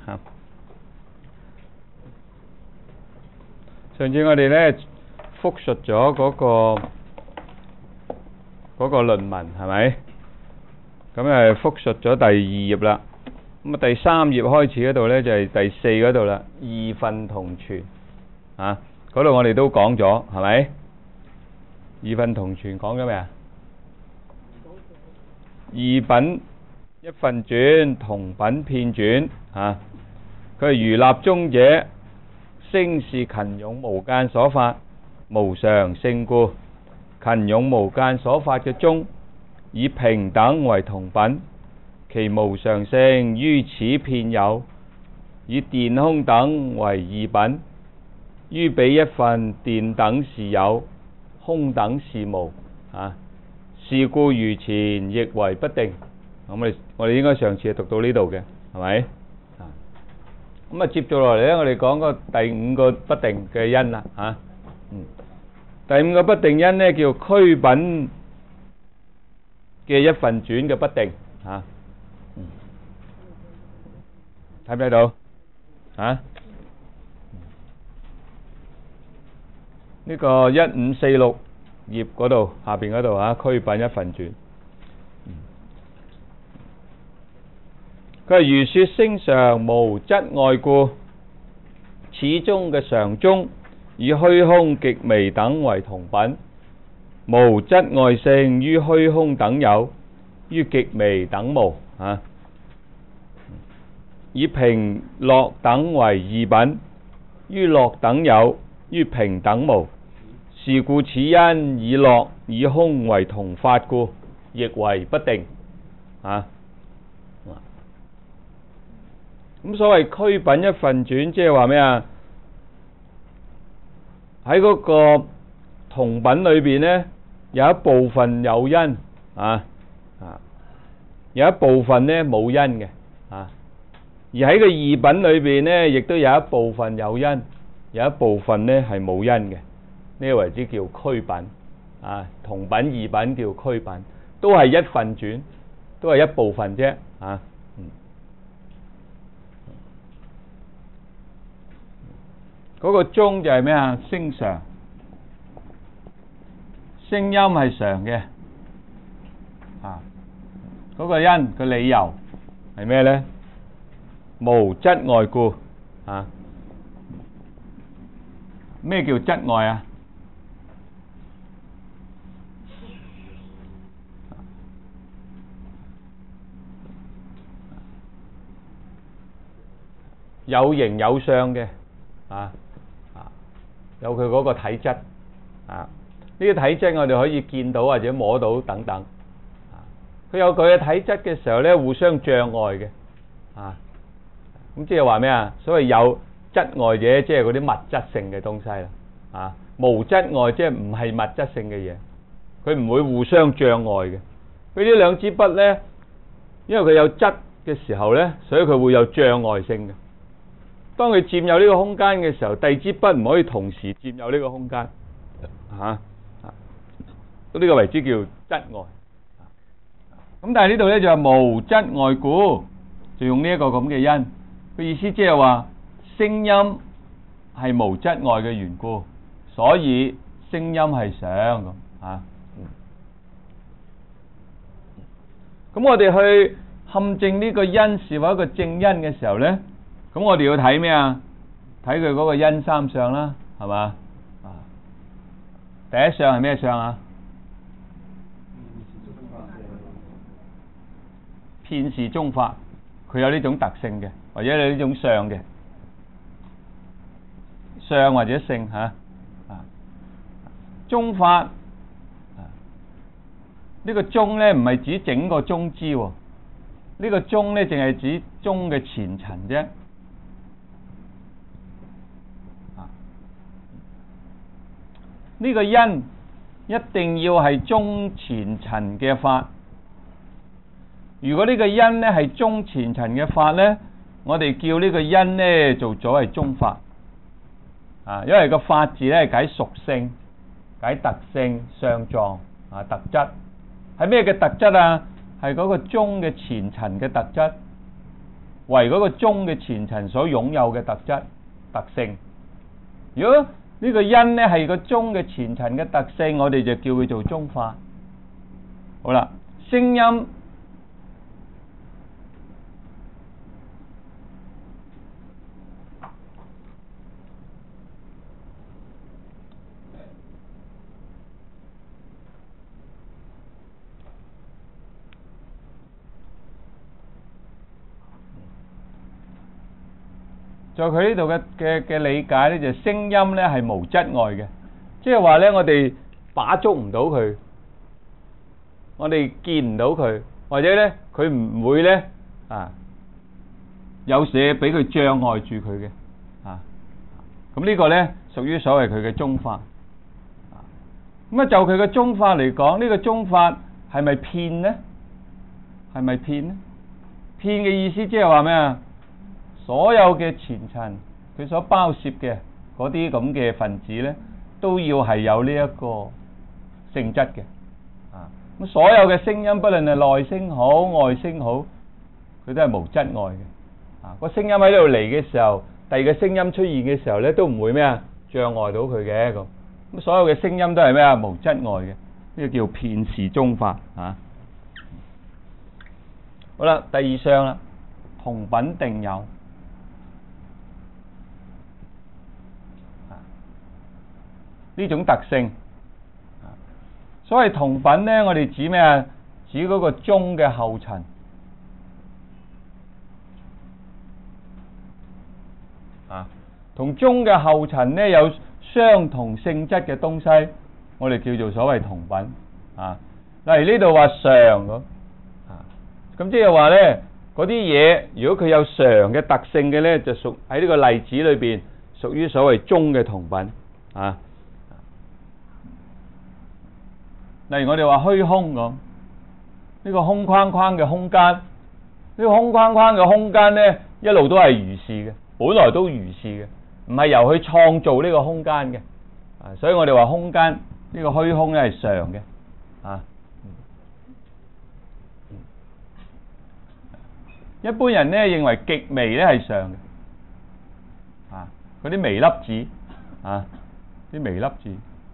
嚇。上次我哋咧復述咗嗰個論文係咪？咁復述咗第2頁啦。咁第3頁開始嗰度咧就係第4嗰度啦，異分同存啊。嗰度我哋都講咗係咪？異分同存講咗未啊？異品一分轉，同品片轉啊。佢係如立中者，聲是勤勇無間所發，無常性故。勤勇無間所發嘅中，以平等為同品，其無常性於此片有，以電空等為異品，於彼一分電等是有，空等是無啊。是故如前亦為不定。咁我哋應該上次係讀到呢度嘅，係咪？咁接住落嚟咧，我哋講個第5個不定嘅因啦嚇。第5個不定因咧叫區品嘅一分轉嘅不定嚇。睇唔睇到嚇？呢個1546頁嗰度下邊嗰度嚇，區品一分轉。佢係如說聲常無質外故，此中嘅常中以虛空極微等為同品，無質外性於虛空等有，於極微等無啊。以平樂等為異品，於樂等有，於平等無。是故此因以樂以空為同法故，亦為不定啊。咁所謂區品一分轉，即係話咩啊？喺嗰個同品裏邊呢，有一部分有因有一部分呢冇因嘅啊。而喺個異品裏邊呢，亦都有一部分有因，有一部分呢係冇因嘅。呢個為之叫區品啊。同品異品叫區品，都係一分轉，都係一部分啫啊。嗰個中就係咩啊？聲常，聲音係常嘅啊。嗰個因個理由係咩呢？無質外故啊。咩叫質外啊？有形有相嘅啊。有佢嗰個體質啊。呢個體質我哋可以見到或者摸到等等啊。佢有佢嘅體質嘅時候咧，互相障礙嘅啊。咁即係話咩啊？所謂有質外者，即係嗰啲物質性嘅東西啦啊。無質外即係唔係物質性嘅嘢，佢唔會互相障礙嘅。佢呢兩支筆咧，因為佢有質嘅時候咧，所以佢會有障礙性嘅。當佢佔有呢個空間嘅時候，第二支筆唔可以同時佔有呢個空間嚇。呢個為之叫質外。咁但係呢度咧就係無質外故，就用呢一個咁嘅因。個意思即係話聲音係無質外嘅緣故，所以聲音係常咁嚇。咁我哋去勘證呢個因是否一個正因嘅時候咧，咁我哋要睇咩啊？睇佢嗰個因三相啦，係嘛？第一相係咩相啊？片是中法，佢有呢種特性嘅，或者有呢種相嘅相或者性嚇。中法呢個中咧唔係指整個中支喎，呢個中咧淨係指中嘅前塵啫。呢個因一定要係中前塵嘅法。如果呢個因咧係中前塵嘅法咧，我哋叫呢個因咧做咗係中法啊。因為個法字咧係解屬性、解特性、相狀啊、特質。係咩嘅特質啊？係嗰個中嘅前塵嘅特質。 為嗰個中嘅前塵所擁有嘅特質特性。如果呢個因咧係個中嘅前塵嘅特性，我哋就叫佢做中法。好啦，聲音在佢呢度嘅理解咧，就聲音咧係無質礙嘅，即係話咧我哋把捉唔到佢，我哋見唔到佢，或者咧佢唔會咧有嘢俾佢障礙住佢嘅咁呢個咧屬於所謂佢嘅中法。咁就佢嘅中法嚟講，呢個中法係咪遍呢？係咪遍呢？遍嘅意思即係話咩啊？所有嘅前塵佢所包攝嘅嗰啲咁嘅分子咧，都要係有呢一個性質嘅。咁所有嘅聲音，不論係內聲好、外聲好，佢都係無質礙嘅。個聲音喺呢度嚟嘅時候，第二個聲音出現嘅時候咧，都唔會咩啊障礙到佢嘅咁。咁所有嘅聲音都係咩啊無質礙嘅，呢個叫遍時中法好啦，第二項啦，同品定有。呢種特性，所謂同品咧，我哋指咩啊？指嗰個中嘅後塵同中嘅後塵咧有相同性質嘅東西，我哋叫做所謂同品例如呢度話常咁即係話咧嗰啲嘢，如果佢有常嘅特性嘅咧，就屬喺呢個例子裏邊屬於所謂中嘅同品例如我哋話虛空咁，呢個空框框嘅空間，呢個空框框嘅空間咧一路都係如是嘅，本來都如是嘅，唔係由佢創造呢個空間嘅所以我哋話空間呢個虛空咧係常嘅一般人咧認為極微咧係常嘅嗰啲微粒子啲微粒子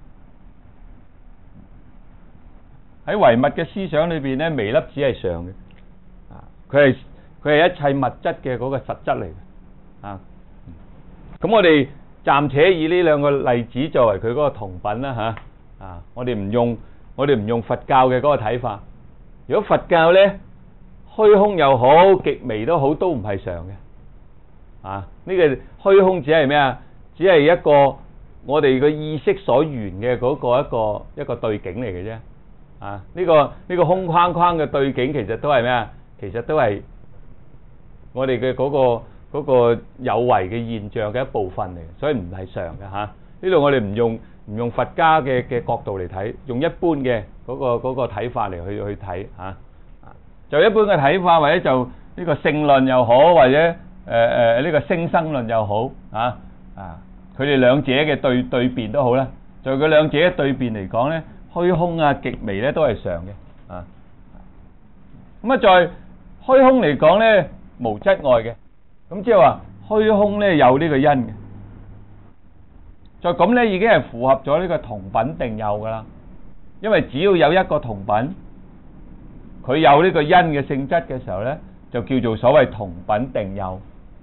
喺唯物嘅思想裏邊咧，微粒子係常嘅佢係一切物質嘅嗰個實質嚟嘅咁我哋暫且以呢兩個例子作為佢嗰個同品啦我哋唔用佛教嘅嗰個睇法。如果佛教咧虛空又好，極微都好，都唔係常嘅呢個虛空只係咩啊？只係一個我哋個意識所緣嘅嗰個一個對境嚟嘅啫呢個空框框嘅對境其實都係咩啊？其實都係我哋嘅嗰個有為嘅現象嘅一部分嚟，所以唔係常嘅呢度我哋唔用佛家嘅角度嚟睇，用一般嘅嗰個睇法嚟去睇就一般嘅睇法，或者就呢個性論又好，或者呢個聲生論又好佢哋兩者嘅對辯都好啦。就佢兩者嘅對辯嚟講咧，虛空極微咧都係常嘅咁在虛空嚟講咧無質礙嘅，咁即係話虛空咧有呢個因嘅，就咁咧已經係符合咗呢個同品定有噶啦。因為只要有一個同品，佢有呢個因嘅性質嘅時候咧，就叫做所謂同品定有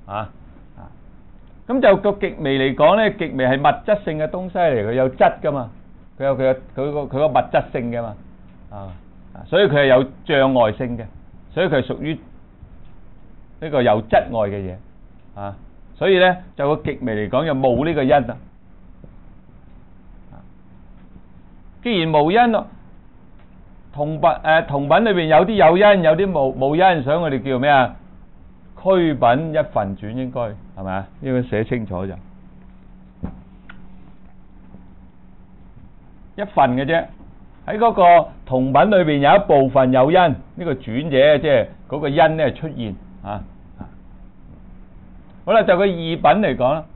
咁就個極微嚟講咧，極微係物質性嘅東西嚟，佢有質噶嘛，佢有佢個物質性嘅嘛所以佢係有障礙性嘅，所以佢係屬於呢個有質礙嘅嘢所以咧就個極微嚟講又冇呢個因既然無因咯，同品裏邊有啲有因，有啲冇因，所以我哋叫咩啊？虛品一分轉，應該係咪啊？應該寫清楚就一份嘅啫。喺嗰個同品裏邊有一部分有因，呢個轉者即係嗰個因咧出現好啦，就個異品嚟講啦，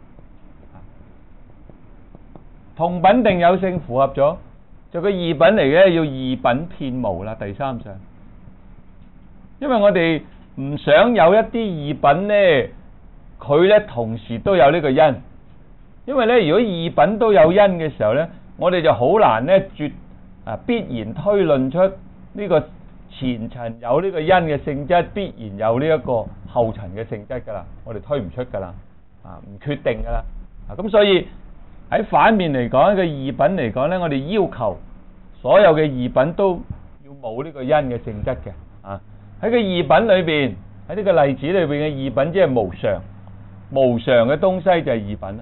同品定有性符合咗，就個異品嚟嘅要異品遍無啦。第三項，因為我哋唔想有一啲異品咧，佢咧同時都有呢個因。因為咧，如果異品都有因嘅時候咧，我哋就好難咧必然推論出呢個前層有呢個因嘅性質，必然有呢一個後層嘅性質噶啦，我哋推唔出噶啦，唔決定噶啦。咁所以喺反面嚟講，一個異品嚟講咧，我哋要求所有嘅異品都要冇呢個因嘅性質嘅。喺個異品裏邊，喺呢個例子裏邊嘅異品即係無常，無常嘅東西就係異品啦。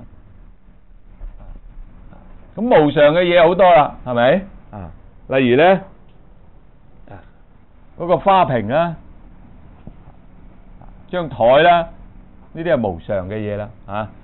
咁無常嘅嘢好多啦，係咪？例如咧，嗰個花瓶啦，張台啦，呢啲係無常嘅嘢啦。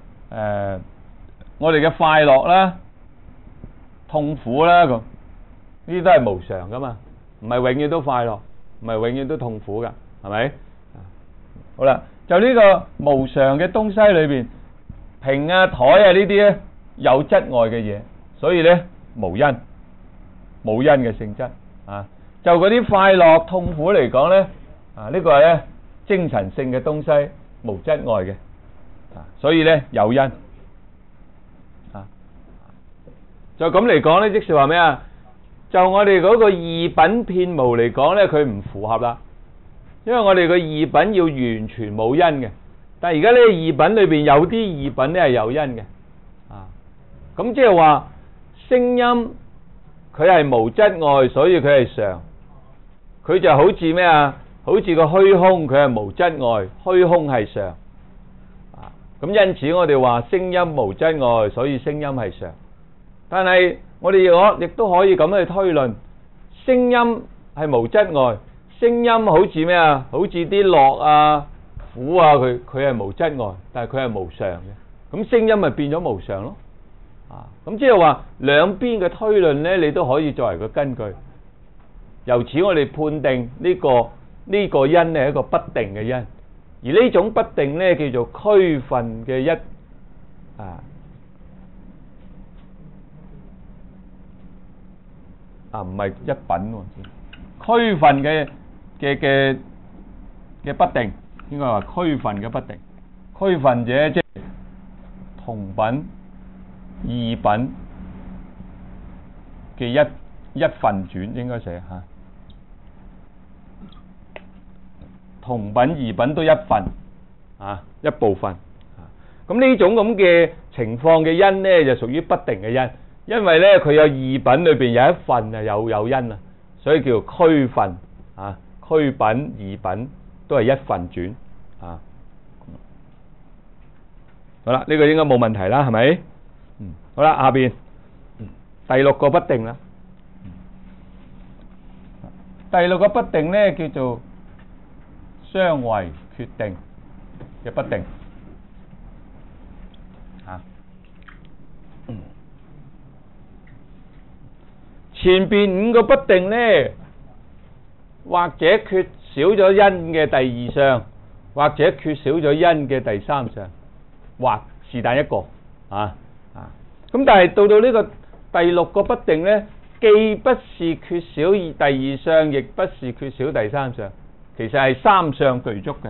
我哋嘅快樂啦、痛苦啦，咁呢啲都係無常噶嘛，唔係永遠都快樂，唔係永遠都痛苦噶，係咪？好啦，就呢個無常嘅東西裏邊，瓶啊、台啊呢啲咧有質礙嘅嘢，所以咧無因嘅性質。就嗰啲快樂、痛苦嚟講咧，呢個係咧精神性嘅東西，無質礙嘅，所以咧有因。就咁嚟講咧，即是話咩啊？就我哋嗰個異品遍無嚟講咧，佢唔符合啦。因為我哋個異品要完全冇因嘅，但係而家呢個異品裏邊有啲異品咧係有因嘅。咁即係話聲音佢係無質礙，所以佢係常。佢就好似咩啊？好似個虛空，佢係無質礙，虛空係常。咁因此我哋話聲音無質礙，所以聲音係常。但係我哋亦都可以咁去推論，聲音係無質礙，聲音好似咩啊？好似啲樂啊、苦啊，佢係無質礙，但係佢係無常嘅。咁聲音咪變咗無常咯。咁即係話兩邊嘅推論咧，你都可以作為個根據。由此我哋判定呢個因咧係一個不定嘅因，而呢種不定咧叫做區分嘅一唔係一品喎，區分嘅不定，應該話區分嘅不定。區分者即係同品、異品嘅一分轉，應該寫嚇。同品、異品都一分，一部分。咁呢種咁嘅情況嘅因咧，就屬於不定嘅因。因為咧佢有異品裏邊有一份啊有因啊，所以叫做區分。區品、異品都係一分轉。好啦，呢個應該冇問題啦，係咪？好啦，下邊第六個不定啦。第六個不定咧叫做相違決定嘅不定。前邊五個不定咧，或者缺少咗因嘅第二項，或者缺少咗因嘅第三項，或是但一個。咁但係到呢個第六個不定咧，既不是缺少第二項，亦不是缺少第三項，其實係三項具足嘅。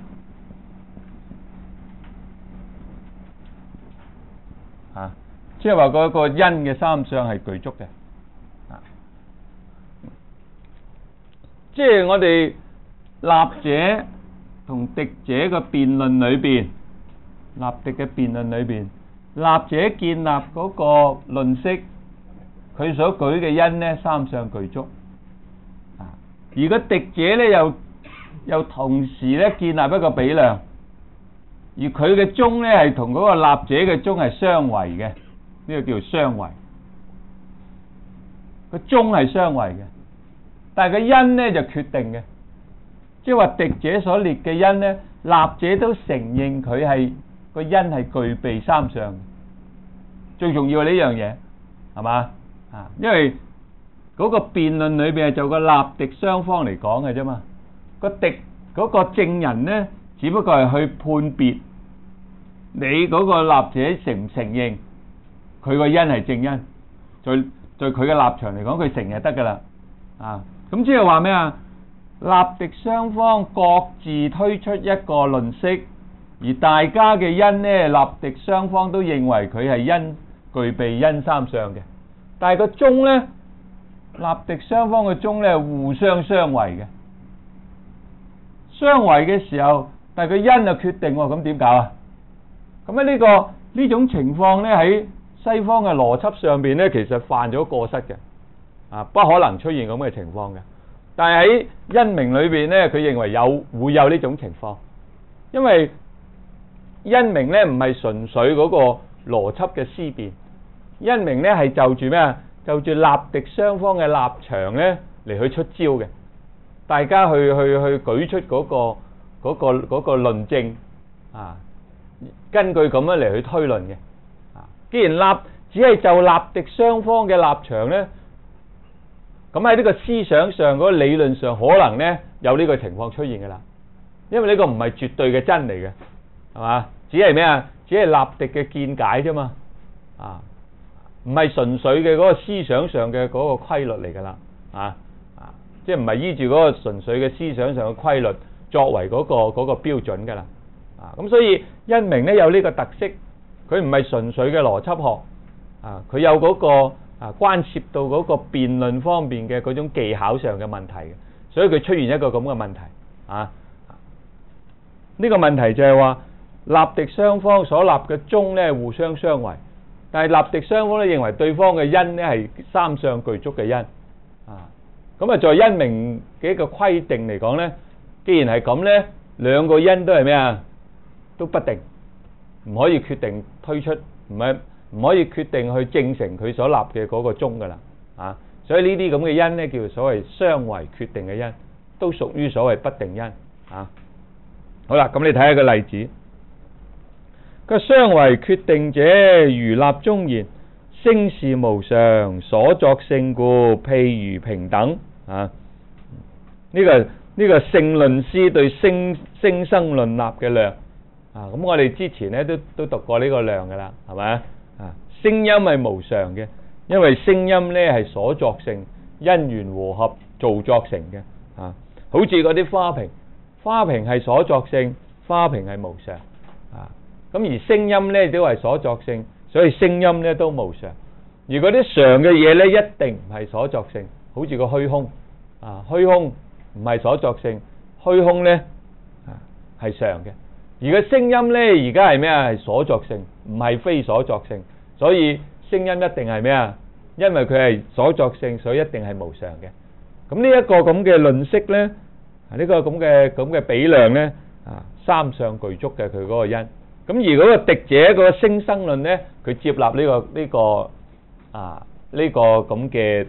即係話嗰個因嘅三項係具足嘅。即係我哋立者同敵者嘅辯論裏邊，立敵嘅辯論裏邊，立者建立嗰個論式，佢所舉嘅因呢，三項具足。而個敵者呢又同時咧建立一個比量，而佢嘅宗呢係同嗰個立者嘅宗係相違嘅，呢個叫做相違。個宗係相違嘅。但係個因咧就決定嘅，即係話敵者所列嘅因咧，立者都承認佢係個因係具備三項。最重要係呢樣嘢，係嘛？因為嗰個辯論裏邊係就個立敵雙方嚟講嘅啫嘛。個敵嗰個證人咧，只不過係去判別你嗰個立者承唔承認佢個因係正因。對佢嘅立場嚟講，佢承認得噶啦。咁即係話咩啊？ 立敵雙方各自推出一個論式，而大家嘅因呢，立敵雙方都認為佢係因具備因三相嘅，但係個宗呢，立敵雙方嘅宗呢，互相相違嘅，相違嘅時候，但係個因就決定喎，咁點搞啊？咁咧呢種情況呢，喺西方嘅邏輯上邊呢，其實犯咗過失嘅，不可能出現咁嘅情況嘅。但係喺因明裏邊呢，佢認為會有呢種情況，因為因明呢唔係純粹嗰個邏輯嘅思辨，因明呢係就住咩啊？就住立敵雙方嘅立場呢嚟去出招嘅，大家去舉出嗰個論證啊，根據咁樣嚟去推論嘅。既然只係就立敵雙方嘅立場呢，咁喺呢個思想上嗰個理論上可能呢有呢個情況出現噶啦，因為呢個唔係絕對嘅真嚟嘅，係嘛？只係咩啊？只係立敵嘅見解啫嘛，唔係純粹嘅嗰個思想上嘅嗰個規律嚟噶啦，即係唔係依住嗰個純粹嘅思想上嘅規律作為嗰個標準噶啦，咁所以因明呢有呢個特色，佢唔係純粹嘅邏輯學，佢有嗰個關涉到嗰個辯論方面嘅嗰種技巧上嘅問題嘅，所以佢出現一個咁嘅問題，呢個問題就係話立敵雙方所立嘅宗呢互相相違，但係立敵雙方咧認為對方嘅因呢係三相具足嘅因，咁在因明嘅一個規定嚟講呢，既然係咁呢，兩個因都係咩啊？都不定，唔可以決定推出，唔可以決定去證成佢所立嘅嗰個宗噶啦，所以呢啲咁嘅因呢，叫做所謂相違決定嘅因，都屬於所謂不定因，好啦，咁你睇下個例子，個相違決定者，如立中言，聲是無常，所作性故，譬如平等，呢個性論師對聲生論立嘅量，咁我哋之前咧都讀過呢個量噶啦，係咪？聲音係無常嘅，因為聲音咧係所作性，因緣和合造作成嘅，好似嗰啲花瓶係所作性，花瓶係無常，咁而聲音咧都係所作性，所以聲音咧都無常。而嗰啲常嘅嘢咧一定唔係所作性，好似個虛空，虛空唔係所作性，虛空咧係常嘅。而個聲音咧而家係咩啊？係所作性，唔係非所作性，所以聲音一定係咩啊？因為佢係所作性，所以一定係無常嘅。咁呢一個咁嘅論式咧，呢個咁嘅比量咧，三相具足嘅佢嗰個因。咁而嗰個敵者嗰個聲生論咧，佢接納呢個咁嘅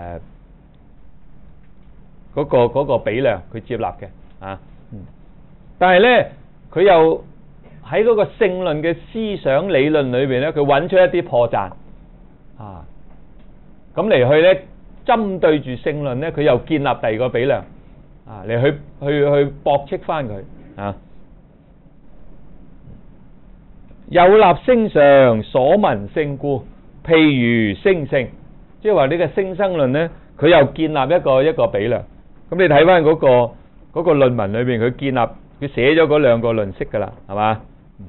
嗰個比量，佢接納嘅，但係咧佢又喺嗰個性論嘅思想理論裏邊咧，佢揾出一啲破綻，咁嚟去咧針對住性論咧，佢又建立第二個比量，嚟去駁斥翻佢，有立聲常，所聞性故，譬如聲性，即係話呢個聲生論咧，佢又建立一個比量。咁你睇翻嗰個論文裏邊，佢寫咗嗰兩個論式噶啦，係嘛？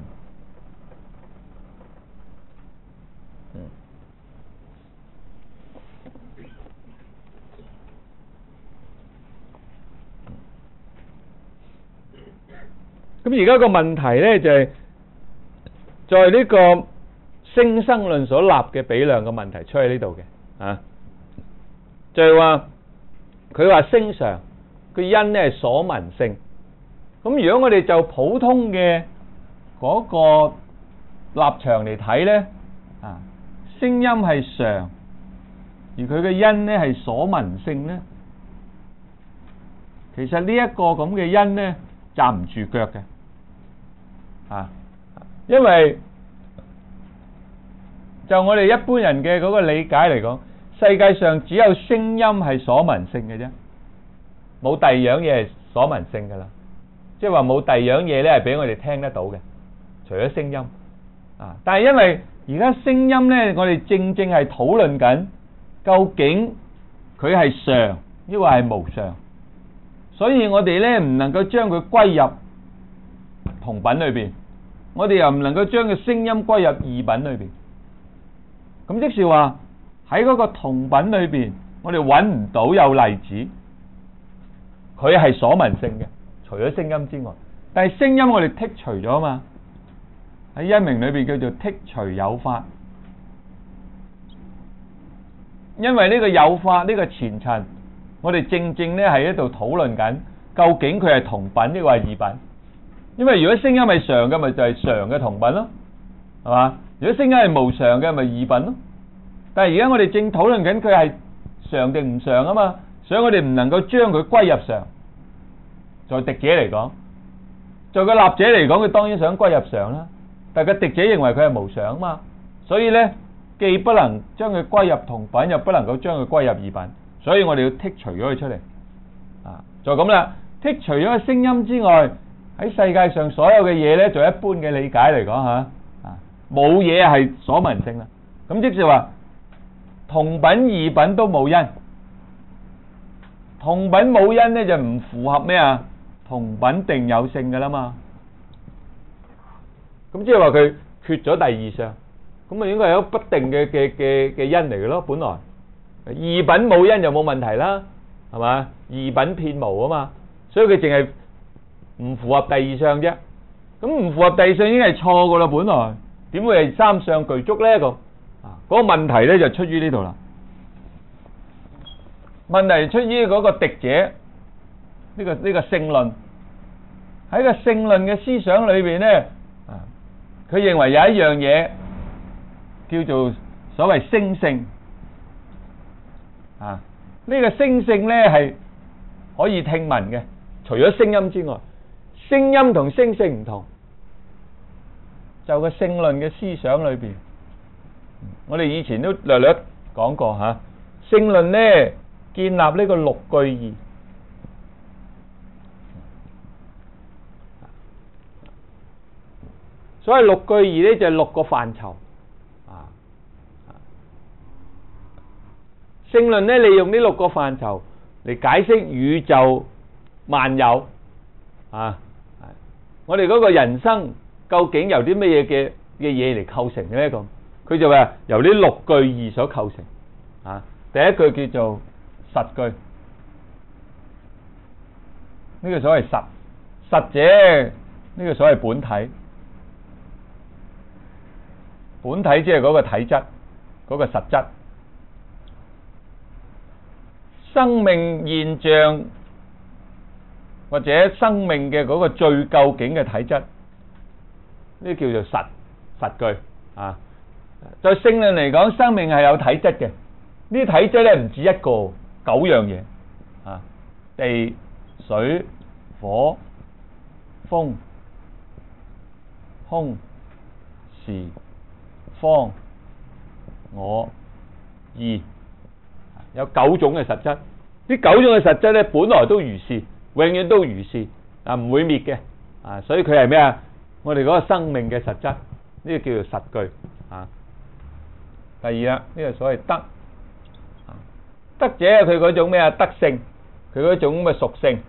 咁而家個問題咧就係在呢個聲生論所立嘅比量嘅問題出喺呢度嘅，就係話佢話聲常，佢因咧係所聞性。咁如果我哋就普通嘅嗰個立場嚟睇咧，聲音係常，而佢嘅因咧係所聞性咧，其實呢一個咁嘅因咧站唔住腳嘅，因為就我哋一般人嘅嗰個理解嚟講，世界上只有聲音係所聞性嘅啫，冇第二樣嘢係所聞性噶啦，即係話冇第二樣嘢咧係俾我哋聽得到嘅，除咗聲音。但係因為而家聲音咧，我哋正係討論緊究竟佢係常抑或係無常， 所以我哋咧唔能夠將佢歸入同品裏邊，我哋又唔能夠將個聲音歸入異品裏邊。咁即是話喺嗰個同品裏邊，我哋揾唔到有例子，佢係所聞性嘅，除咗聲音之外。但係聲音我哋剔除咗嘛，喺因明裏邊叫做剔除有法。因為呢個有法呢個前塵，我哋正正咧係喺度討論緊，究竟佢係同品抑或係異品？因為如果聲音係常嘅，咪就係常嘅同品咯，係嘛？如果聲音係無常嘅，咪異品咯。但係而家我哋正討論緊佢係常定唔常啊嘛，所以我哋唔能夠將佢歸入常。在敵者嚟講，在個立者嚟講，佢當然想歸入常啦。但係個敵者認為佢係無常啊嘛，所以咧既不能將佢歸入同品，又不能夠將佢歸入異品，所以我哋要剔除咗佢出嚟。啊，就咁啦。剔除咗個聲音之外，喺世界上所有嘅嘢咧，就一般嘅理解嚟講嚇，冇嘢係所聞性啦。咁即係話同品異品都冇因，同品冇因咧就唔符合咩啊？同品定有性㗎啦嘛。咁即係話佢缺咗第二相，咁啊應該係有不定嘅因嚟嘅咯。本來異品冇因就冇問題啦，係嘛？異品遍無啊嘛，所以佢淨係唔符合第二相啫。咁唔符合第二相已經係錯㗎啦，本來點會係三相具足咧？嗰個問題咧就出於呢度啦。問題出於嗰個敵者呢個性論，喺個性論嘅思想裏邊咧，佢認為有一樣嘢叫做所謂聲性。呢個聲性咧係可以聽聞嘅，除咗聲音之外，聲音同聲性唔同。就個性論嘅思想裏邊，我哋以前都略略講過嚇。性論咧建立呢個六句義，所謂六句義咧就係六個範疇。性論咧利用呢六個範疇嚟解釋宇宙萬有。我哋嗰個人生究竟由啲乜嘢嘅嘢嚟構成嘅咧？咁佢就話由呢六句義所構成。第一句叫做實句，呢個所謂實者，呢個所謂本體。本體即係嗰個體質，嗰個實質。生命現象或者生命嘅嗰個最究竟嘅體質，呢叫做實句。在性論嚟講，生命係有體質嘅。呢啲體質咧唔止一個，9樣嘢。地、水、火、風、空、時、方、我、意，有9種嘅實質。呢9種嘅實質咧，本來都如是，永遠都如是，唔會滅嘅。所以佢係咩啊？我哋嗰個生命嘅實質，呢個叫做實句。第二啦，呢個所謂德。德者佢嗰種咩啊？德性，佢嗰種咁嘅屬性。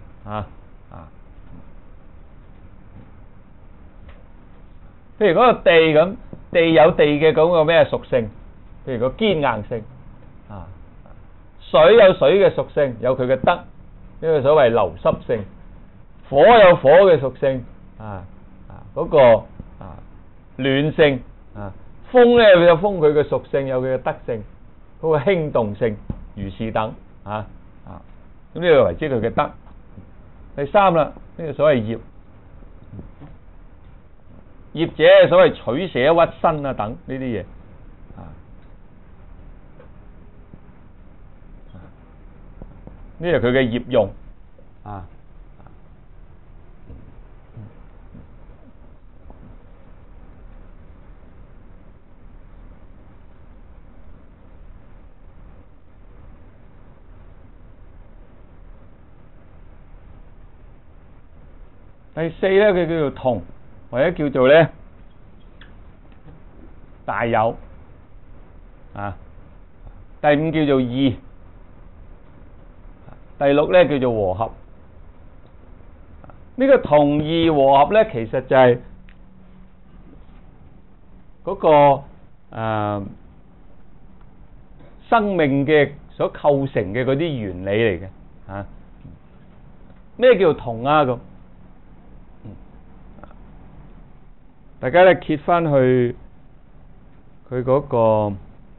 譬如嗰個地咁，地有地嘅嗰個咩屬性？譬如個堅硬性。水有水嘅屬性，有佢嘅德，呢個所謂流濕性。火有火嘅屬性，嗰個暖性。風咧佢有風佢嘅屬性，有佢嘅德性，嗰個輕動性，如是等。咁呢個為之佢嘅德。第三啦，呢個所謂業。業者所謂取捨屈伸等呢啲嘢。呢係佢嘅業用。第四咧，佢叫做同，或者叫做咧大有。第五叫做異。第六咧叫做和合。 呢個同義和合咧，其實就係嗰個生命嘅所構成嘅嗰啲原理嚟嘅嚇。咩叫同啊？咁大家咧揭翻去佢嗰個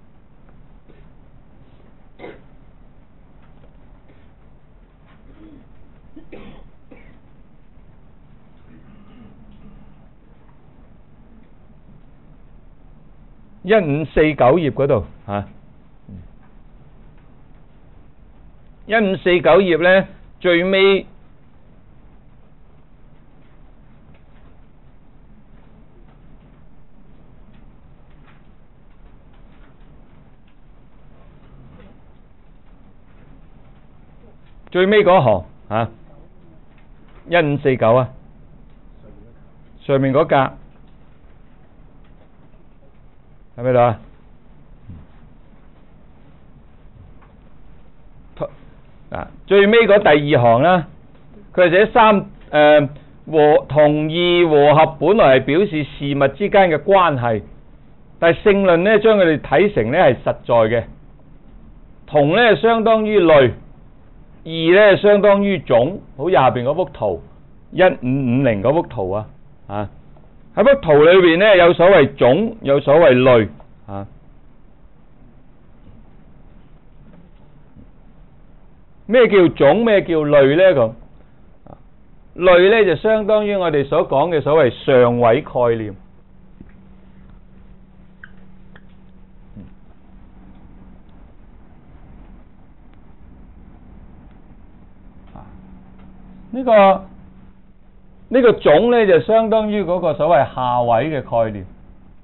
1549頁嗰度嚇，1549頁咧最尾嗰行嚇，1549啊，上面嗰格。係咪度啊？最尾嗰第二行啦，佢係寫和同義和合，本來係表示事物之間嘅關係，但係聖論咧將佢哋睇成咧係實在嘅。同咧相當於類，義咧相當於種，好似下邊嗰幅圖1550嗰幅圖啊，喺幅圖裏邊咧有所謂種，有所謂類啊。咩叫種？咩叫類咧？咁類咧就相當於我哋所講嘅所謂上位概念。呢個種咧就相當於嗰個所謂下位嘅概念。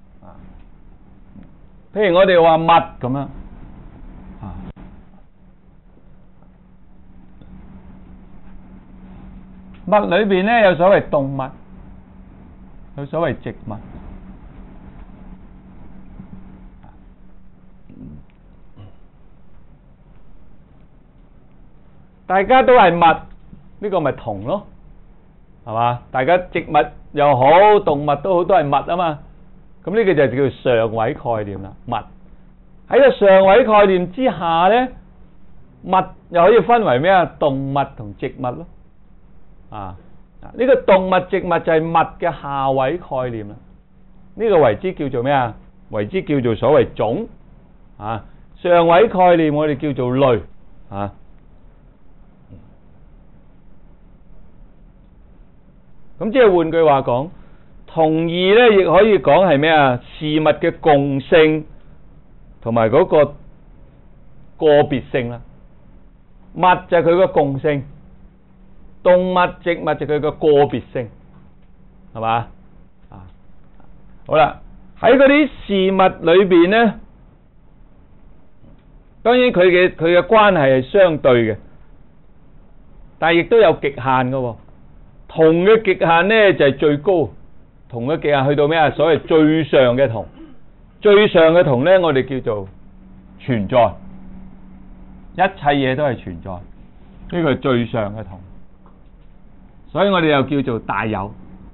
譬如我哋話物咁樣，物裏邊咧有所謂動物，有所謂植物。大家都係物，呢個咪同咯，係嘛？大家植物又好，動物都好，都係物啊嘛。咁呢個就叫上位概念啦。物喺個上位概念之下咧，物又可以分為咩啊？動物同植物咯。呢個動物植物就係物嘅下位概念啦。呢個為之叫做咩啊？為之叫做所謂種。上位概念我哋叫做類。咁即係換句話講，同義咧亦可以講係咩啊？事物嘅共性同埋嗰個個別性啦。物就係佢個共性，動物植物就係佢個個別性，係嘛？好啦，喺嗰啲事物裏邊咧，當然佢嘅關係係相對嘅，但係亦都有極限嘅喎。同嘅極限咧就係最高，同嘅極限去到咩啊？所謂最上嘅同，最上嘅同咧我哋叫做存在，一切嘢都係存在，呢個係最上嘅同，所以我哋又叫做大有。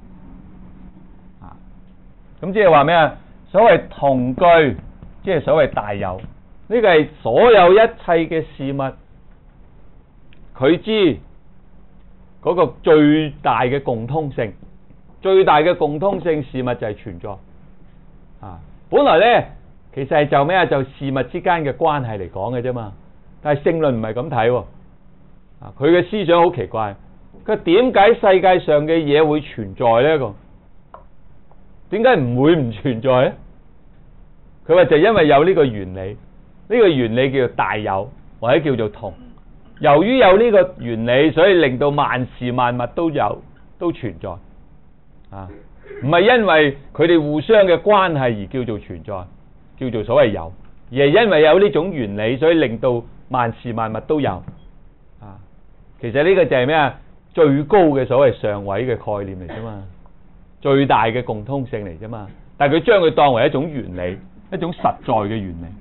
咁即係話咩啊？所謂同居，即係所謂大有，呢個係所有一切嘅事物，佢知嗰個最大嘅共通性，最大嘅共通性事物就係存在。本來咧其實係就咩啊？就事物之間嘅關係嚟講嘅啫嘛。但係聖論唔係咁睇喎。佢嘅思想好奇怪。佢點解世界上嘅嘢會存在咧？點解唔會唔存在咧？佢話就因為有呢個原理，呢個原理叫做大有，或者叫做同。由於有呢個原理，所以令到萬事萬物都存在。唔係因為佢哋互相嘅關係而叫做存在，叫做所謂有，而係因為有呢種原理，所以令到萬事萬物都有。其實呢個就係咩啊？最高嘅所謂上位嘅概念嚟啫嘛，最大嘅共通性嚟啫嘛。但係佢將佢當為一種原理，一種實在嘅原理。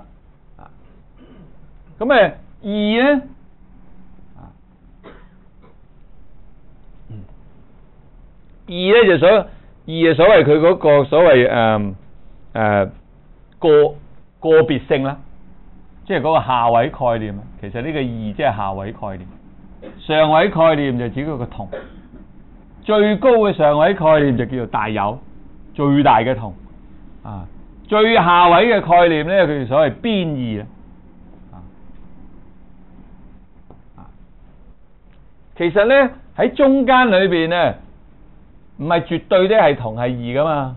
咁義咧， 異咧就異係所謂佢嗰個所謂個別性啦，即係嗰個下位概念。其實呢個異即係下位概念，上位概念就指嗰個同。最高嘅上位概念就叫做大有，最大嘅同。啊，最下位嘅概念咧，佢哋所謂邊異啦。其實咧喺中間裏邊咧，唔係絕對咧係同係異噶嘛。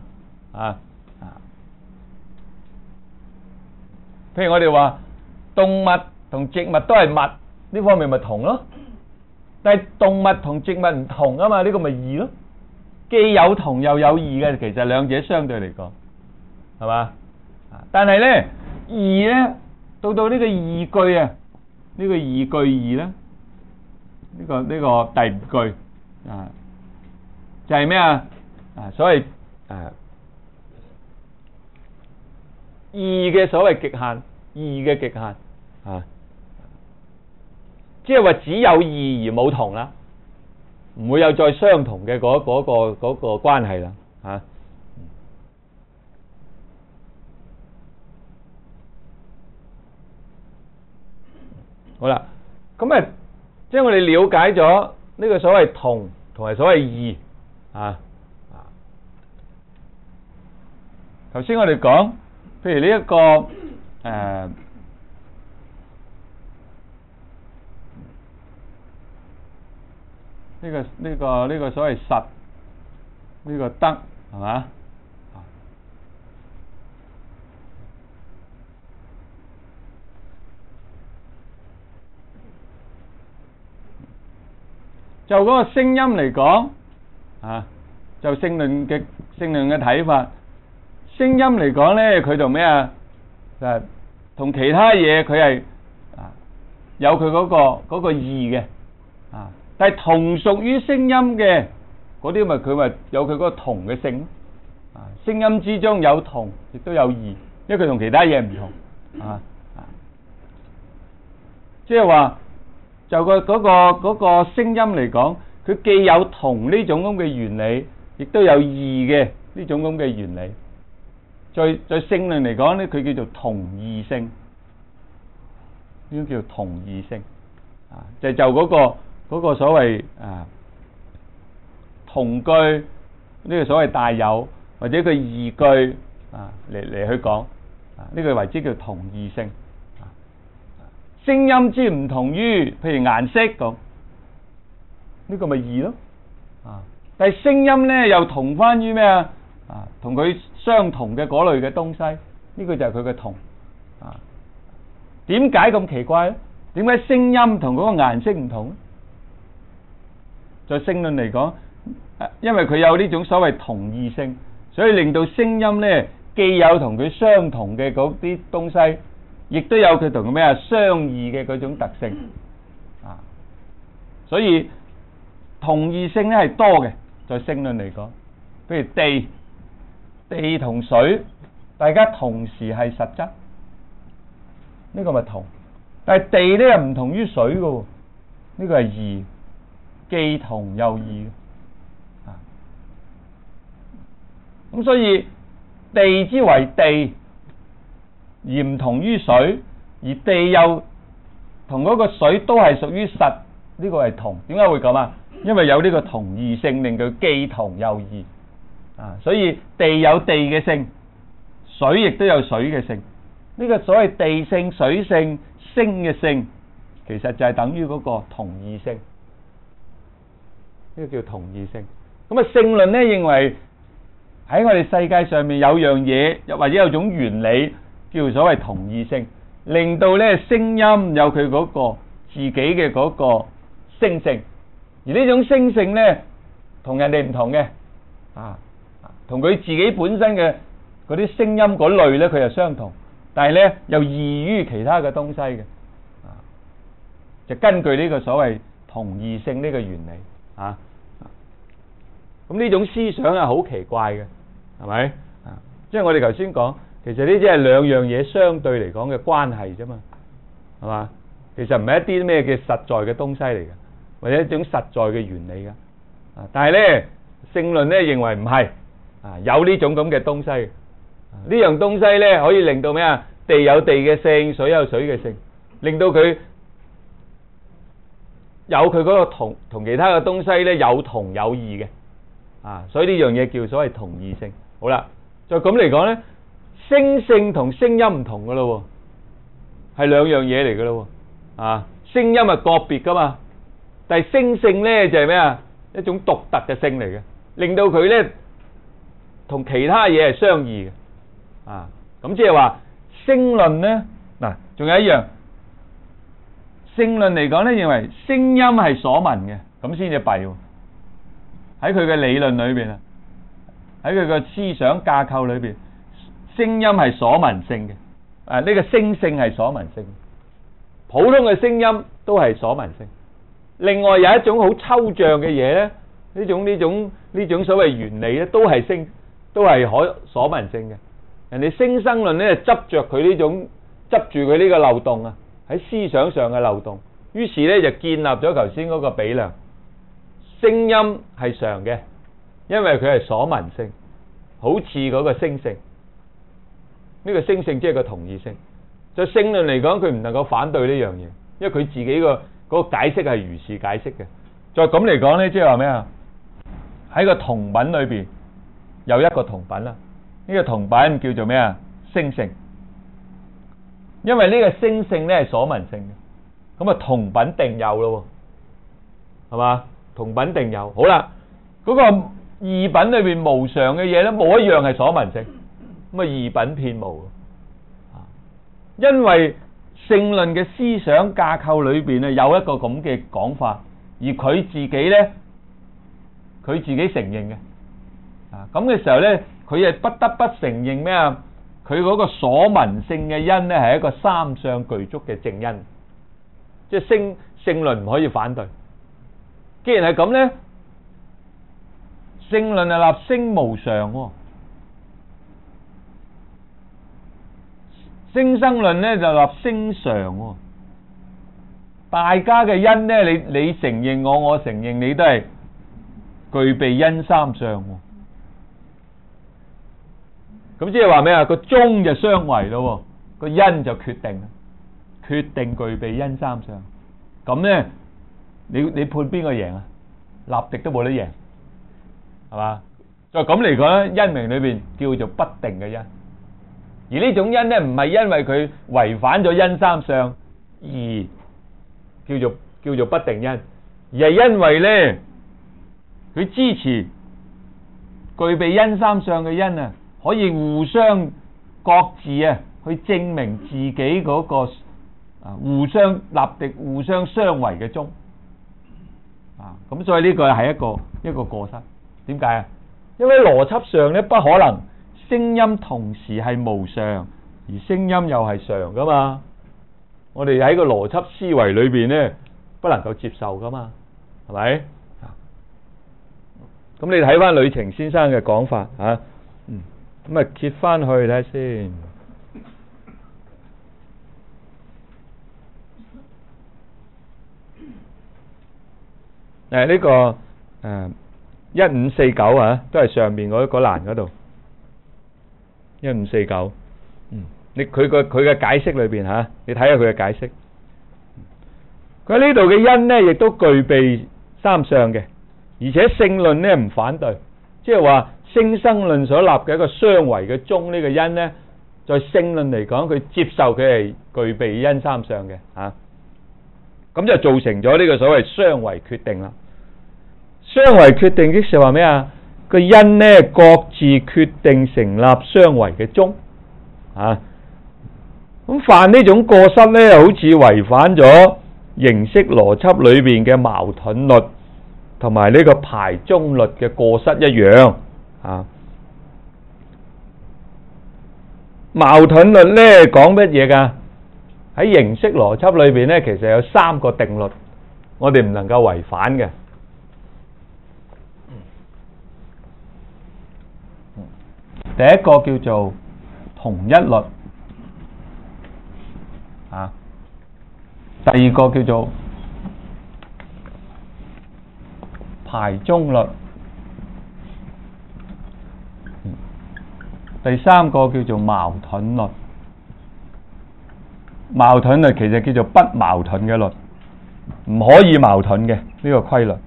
譬如我哋話動物同植物都係物，呢方面咪同咯。但係動物同植物唔同啊嘛，呢個咪異咯。既有同又有異嘅，其實兩者相對嚟講，係嘛？但係咧異咧到呢個異句啊，呢個異句異咧，呢個第五句啊，就係咩啊？所謂異嘅所謂極限，異嘅極限啊，即係話只有異而冇同啦，唔會有再相同嘅嗰個關係啦，好啦，咁啊，即係我哋了解咗呢個所謂同埋所謂異啊。頭先我哋講，譬如呢一個呢個所謂實，呢個得，係嘛？就嗰個聲音嚟講，就聖論嘅睇法，聲音嚟講咧，佢就咩啊？就係同其他嘢佢係有佢嗰個異嘅，但係同屬於聲音嘅嗰啲咪佢咪有佢嗰個同嘅性，聲音之中有同，亦都有異，因為佢同其他嘢唔同，即係話就嗰個聲音嚟講，佢既有同呢種咁嘅原理，亦都有異嘅呢種咁嘅原理。在聖論嚟講咧，佢叫做同異性，呢種叫做同異性，就嗰個所謂同句，呢個所謂大有或者個異句嚟去講，呢個為之叫同異性。聲音之唔同於譬如顏色咁，呢個咪異咯。但係聲音咧又同翻於咩啊？同佢相同嘅嗰類嘅東西，呢個就係佢嘅同。點解咁奇怪咧？點解聲音同嗰個顏色唔同咧？在聖論嚟講，因為佢有呢種所謂同異性，所以令到聲音咧既有同佢相同嘅嗰啲東西，亦都有佢同佢咩啊相異嘅嗰種特性。所以同異性咧係多嘅，在聖論嚟講，譬如地同水，大家同時係實質，呢個咪同。但係地咧又唔同於水嘅，呢個係異，既同又異。咁所以地之為地，而唔同於水，而地又同嗰個水都係屬於實，呢個係同。點解會咁啊？因為有呢個同異性，令佢既同又異。所以地有地嘅性，水亦都有水嘅性。呢個所謂地性、水性、聲嘅性，其實就係等於嗰個同異性。呢個叫同異性。咁啊，聖論咧認為喺我哋世界上面有樣嘢，又或者有種原理，叫所謂同異性，令到咧聲音有佢嗰個自己嘅嗰個聲性，而呢種聲性咧同人哋唔同嘅，同佢自己本身嘅嗰啲聲音嗰類咧，佢又相同，但係咧又異於其他嘅東西嘅，就根據呢個所謂同異性呢個原理，咁呢種思想係好奇怪嘅，係咪？即係我哋頭先講，其實呢啲係兩樣嘢相對嚟講嘅關係啫嘛，係嘛？其實唔係一啲咩嘅實在嘅東西嚟嘅，或者一種實在嘅原理嘅，但係咧性論咧認為唔係有呢種咁嘅東西，呢樣東西咧可以令到咩啊？地有地嘅性，水有水嘅性，令到佢有佢嗰個同其他嘅東西咧有同有異嘅所以呢樣嘢叫所謂同異性。好啦，就咁嚟講咧，聲性同聲音唔同噶咯，係兩樣嘢嚟噶咯聲音係個別噶嘛，但係聲性咧就係咩啊？一種獨特嘅性嚟嘅，令到佢咧同其他嘢係相異嘅咁即係話聲論咧嗱，仲有一樣聲論嚟講咧，認為聲音係所聞嘅，咁先至弊喎。喺佢嘅理論裏邊喺佢嘅思想架構裏邊，聲音係所聞性嘅呢個聲性係所聞性，普通嘅聲音都係所聞性。另外有一種好抽象嘅嘢咧，呢種所謂原理咧，都係所聞性嘅。人哋聲生論咧執着佢呢種執住佢呢個漏洞喺思想上嘅漏洞，於是咧就建立咗頭先嗰個比量，聲音係常嘅，因為佢係所聞性，好似嗰個聲性。呢個聲性即係個同異性。就性論嚟講，佢唔能夠反對呢樣嘢，因為佢自己嗰個解釋係如是解釋嘅。再咁嚟講咧，即係話咩啊？喺個同品裏邊有一個同品啦，呢個同品叫做咩啊？聲性。因為呢個聲性咧係所聞性嘅，咁啊同品定有咯，係嘛？同品定有。好啦，嗰個異品裏邊無常嘅嘢咧，冇一樣係所聞性，咁啊異品遍無。因為性論嘅思想架構裏邊咧有一個咁嘅講法，而佢自己咧佢自己承認嘅咁嘅時候咧，佢係不得不承認咩啊？佢嗰個所聞性嘅因咧係一個三相具足嘅正因，即係性論唔可以反對。既然係咁咧，性論係立聲無常喎，聲生論咧就立聲常喎。大家嘅因咧，你承認我承認你，都係具備因三相喎。咁即係話咩啊？個宗就相違咯，個因就決定具備因三相。咁咧，你判邊個贏啊？立迪都冇得贏，係嘛？再咁嚟講咧，因明裏邊叫做不定嘅因，而呢種因咧唔係因為佢違反咗因三相而叫做不定因，而係因為咧佢支持具備因三相嘅因可以互相各自去證明自己嗰個互相立敵、互相相違嘅宗咁所以呢個係一個過失。點解啊？因為邏輯上咧不可能聲音同時係無常，而聲音又係常噶嘛。我哋喺個邏輯思維裏邊咧不能夠接受噶嘛，係咪？咁你睇翻呂澄先生嘅講法咁啊揭翻去睇下先。呢個1549都係上面嗰欄嗰度1549。佢嘅解釋裏邊你睇下佢嘅解釋。佢喺呢度嘅因呢，亦都具備三相嘅，而且性論呢唔反對，即係話聲生論所立嘅一個相違嘅宗呢個因呢，在性論嚟講，佢接受佢係具備因三相嘅咁就造成咗呢個所謂相違決定啦。相違決定即係話咩啊？個因呢各自決定成立相違嘅宗咁犯呢種過失呢，好似違反咗形式邏輯裏邊嘅矛盾律同埋呢個排宗律嘅過失一樣矛盾律呢講乜嘢噶？喺形式邏輯裏邊呢，其實有三個定律，我哋唔能夠違反嘅。第一個叫做同一律第二個叫做排宗律， 第三個叫做矛盾律。矛盾律其實叫做不矛盾嘅律，唔可以矛盾嘅呢個規律。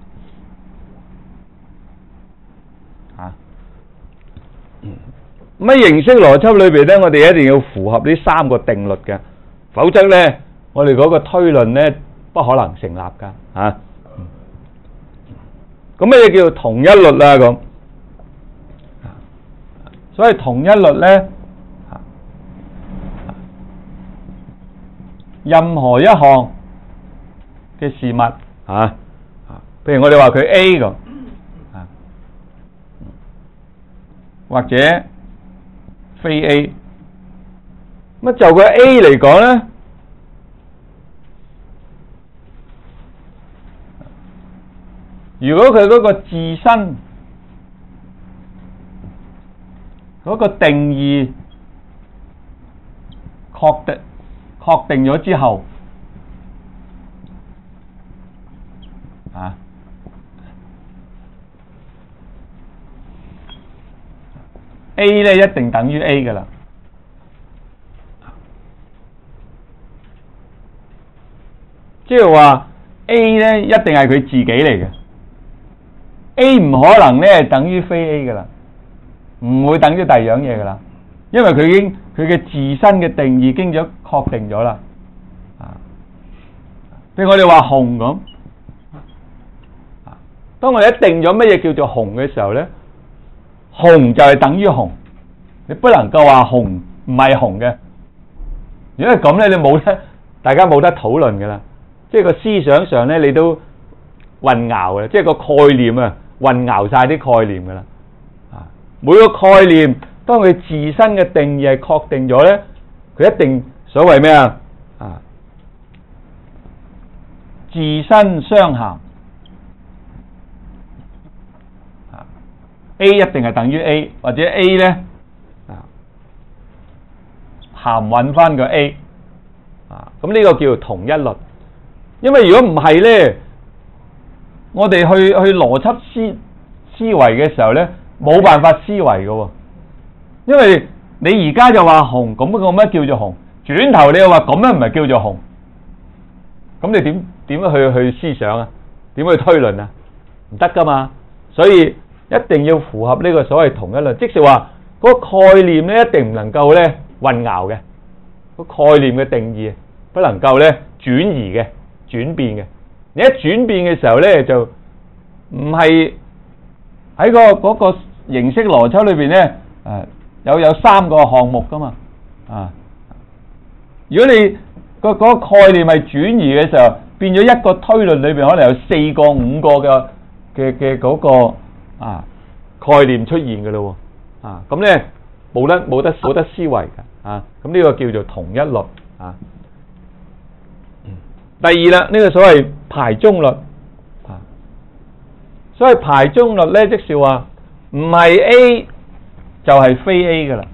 咁喺形式邏輯裏邊咧，我哋一定要符合呢三個定律嘅，否則咧，我哋嗰個推論咧不可能成立噶嚇。咁咩叫同一律啦？咁，所以同一律咧，任何一項嘅事物譬如我哋話佢 A 咁，或者非 A， 咁就個 A 嚟講咧，如果佢嗰個自身嗰個定義確定咗之後A 咧一定等於 A 㗎喇，即係話 A 咧一定係佢自己嚟嘅 ，A 唔可能咧等於非 A 㗎喇，唔會等於第二樣嘢㗎喇，因為佢嘅自身嘅定義已經咗確定咗啦。譬如我哋話紅咁，當我哋一定咗乜嘢叫做紅嘅時候咧，紅就係等於紅，你不能夠話紅唔係紅嘅。如果係咁咧，你冇得，大家冇得討論噶啦。即係個思想上咧，你都混淆嘅，即係個概念啊，混淆晒啲概念噶啦。每個概念，當佢自身嘅定義係確定咗咧，佢一定所謂咩啊？自身相涵。A 一定係等於 A， 或者 A 咧涵蘊翻個 A， 咁呢個叫做同一律。因為如果唔係咧，我哋去邏輯思維嘅時候咧，冇辦法思維嘅喎。因為你而家就話紅，咁個乜叫做紅？轉頭你又話咁樣唔係叫做紅，咁你點樣去思想啊？點去推論啊？唔得噶嘛，所以一定要符合呢個所謂同一律，即是話嗰個概念咧一定唔能夠咧混淆嘅，個概念嘅定義不能夠咧轉移嘅、轉變嘅。你一轉變嘅時候咧，就唔係喺嗰個形式邏輯裏邊咧，有三個項目噶嘛。如果你嗰個概念係轉移嘅時候，變咗一個推論裏邊可能有4個、5個嘅嗰個概念出現嘅咯喎，咁咧冇得思維嘅，咁呢個叫做同一律。第二啦，呢個所謂排中律，所謂排中律咧，即是話唔係 A 就係非 A 嘅啦。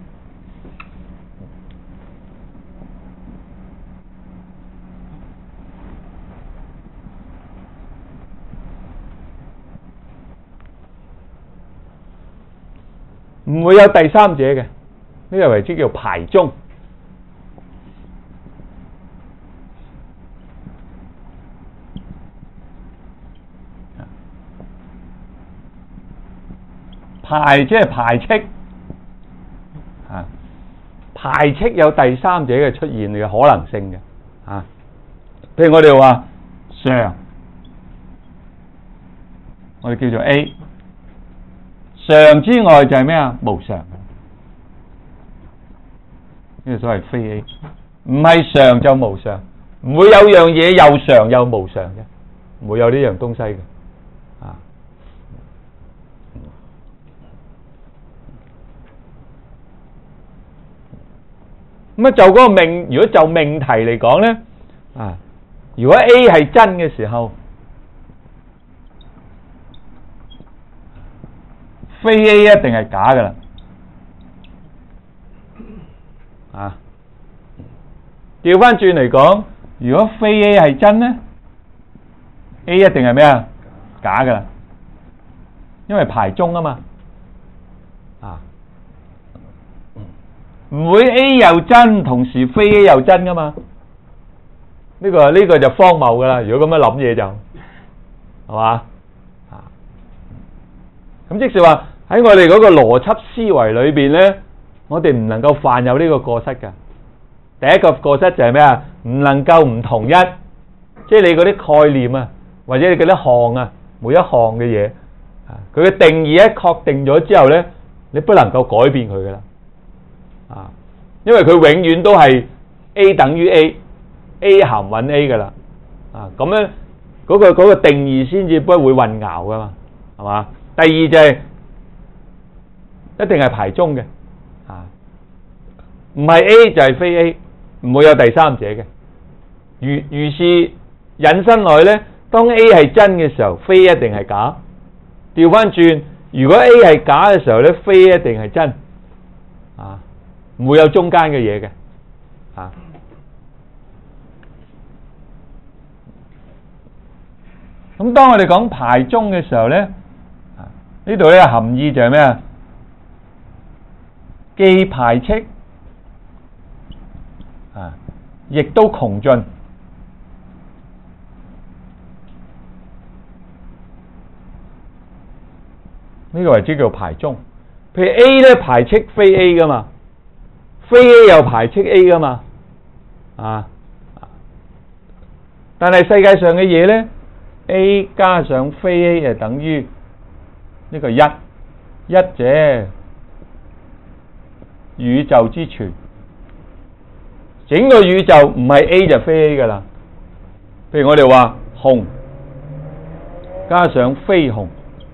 唔會有第三者嘅，呢個為之叫排中。排即係排斥，排斥有第三者嘅出現嘅可能性嘅，譬如我哋話常，我哋叫做 A。常之外就係咩啊？無常，呢個所謂非 A， 唔係常就無常，唔會有樣嘢又常又無常嘅，唔會有呢樣東西嘅。咁就嗰個命，如果就命題嚟講咧，如果 A 係真嘅時候，非 A 一定係假噶啦，調翻轉嚟講，如果非 A 係真咧 ，A 一定係咩啊？假噶啦，因為排中啊嘛， 唔會 A 又真，同時非 A 又真噶嘛？呢個就荒謬噶啦！如果咁樣諗嘢就係嘛？咁即是話喺我哋嗰個邏輯思維裏邊咧，我哋唔能夠犯有呢個過失噶。第一個過失就係咩啊？唔能夠唔統一，即係你嗰啲概念啊，或者你嗰啲項啊，每一項嘅嘢啊，佢嘅定義一確定咗之後咧，你不能夠改變佢噶啦。啊，因為佢永遠都係 A 等於 A 含混 A 噶啦。啊，咁樣嗰個定義先至不會混淆噶嘛，係嘛？第二就係一定係排中嘅，啊，唔係 A 就係非 A， 唔會有第三者嘅。如是引申落去咧，當 A 係真嘅時候，非一定係假。調翻轉，如果 A 係假嘅時候咧，非一定係真，啊，唔會有中間嘅嘢嘅，啊。咁當我哋講排中嘅時候咧，呢度咧含義就係咩啊？既排斥啊，亦都窮盡。呢個為之叫排中。譬如 A 咧排斥非 A 噶嘛，非 A 又排斥 A 噶嘛，啊！但係世界上嘅嘢咧 ，A 加上非 A 就等於呢個一者宇宙之全，整個宇宙唔係 A 就非 A 噶啦。譬如我哋話紅加上非紅，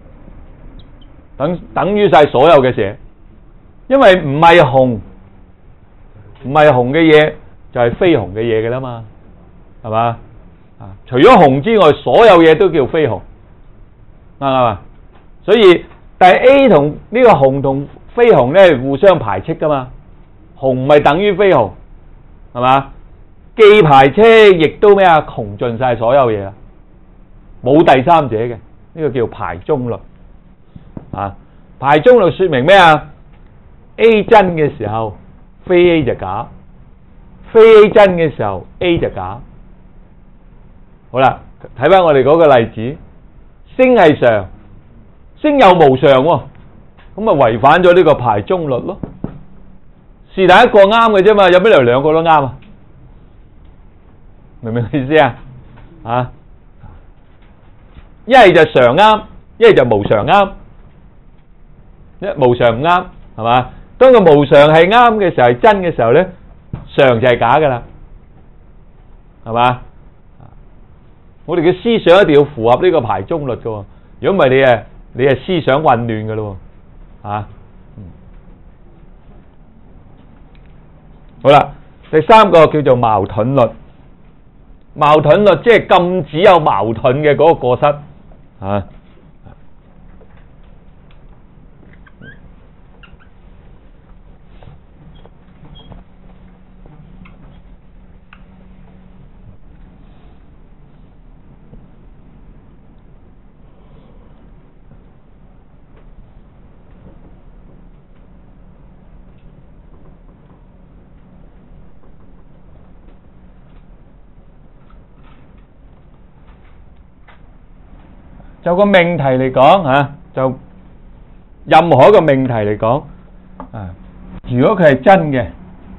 等於晒所有嘅嘢，因為唔係紅嘅嘢就係非紅嘅嘢嘅啦嘛，係嘛？啊，除咗紅之外，所有嘢都叫非紅，啱唔啱啊？所以但係 A 同呢個紅同非紅咧互相排斥噶嘛，紅咪等於非紅，係嘛？既排斥亦都咩啊？窮盡晒所有嘢啦，冇第三者嘅，呢個叫排中律。啊，排中律說明咩啊 ？A 真嘅時候，非 A 就假；非 A 真嘅時候 ，A 就假。好啦，睇翻我哋嗰個例子，星係常，星又無常喎，咁咪違反咗呢個排中律咯。是但一個啱嘅啫嘛，有咩理由兩個都啱啊？明唔明意思啊？啊，一係就常啱，一係就無常啱。無常唔啱，係嘛？當個無常係啱嘅時候，係真嘅時候咧，常就係假噶啦，係嘛？我哋嘅思想一定要符合呢個排中律噶，如果唔係你係思想混亂噶咯，啊？好啦，第三個叫做矛盾律。矛盾律即係禁止有矛盾嘅嗰個過失，啊。就個命題嚟講嚇，就任何一個命題嚟講，啊，如果佢係真嘅，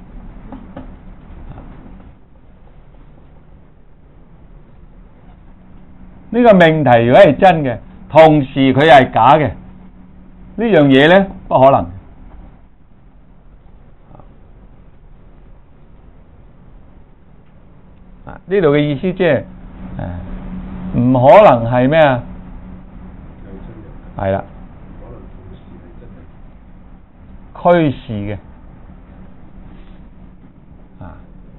呢個命題如果係真嘅，同時佢係假嘅，呢樣嘢咧不可能。啊，呢度嘅意思即係唔可能係咩啊？係啦，驅使嘅，啊，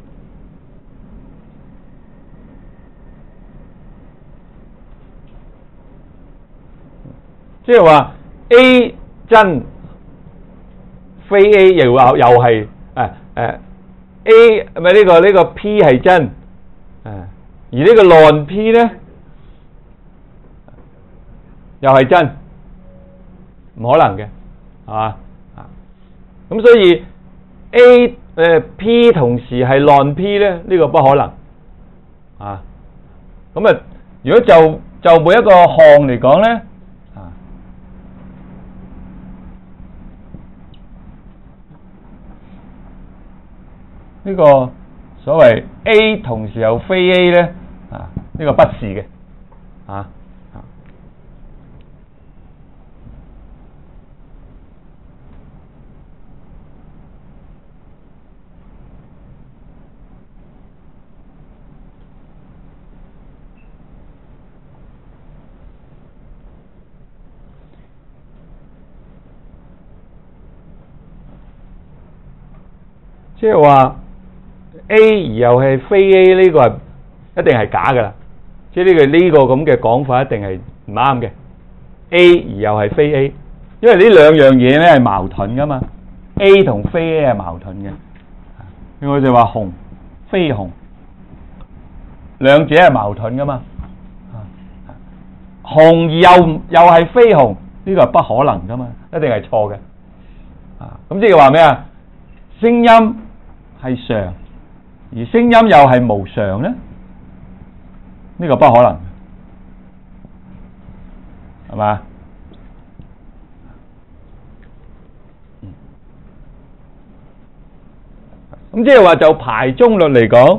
即係話 A 真，非 A 又係A 咪呢個 P 係真，而呢個ln P 咧又係真。唔可能嘅，係嘛？咁所以 P 同時係 non P 咧，呢個不可能啊。咁啊，如果就每一個項嚟講咧，呢個所謂 A 同時又非 A 咧，呢個不是嘅，即係話 A 又係非 A 呢個係一定係假噶啦，即係呢個咁嘅講法一定係唔啱嘅。A 而又係非 A， 因為呢兩樣嘢咧係矛盾噶嘛。A 同非 A 係矛盾嘅，我就話紅非紅，兩者係矛盾噶嘛。紅又係非紅，呢個係不可能噶嘛，一定係錯嘅。咁即係話咩啊？聲音係常，而聲音又係無常咧，呢個不可能，係嘛？咁即係話就排中律嚟講，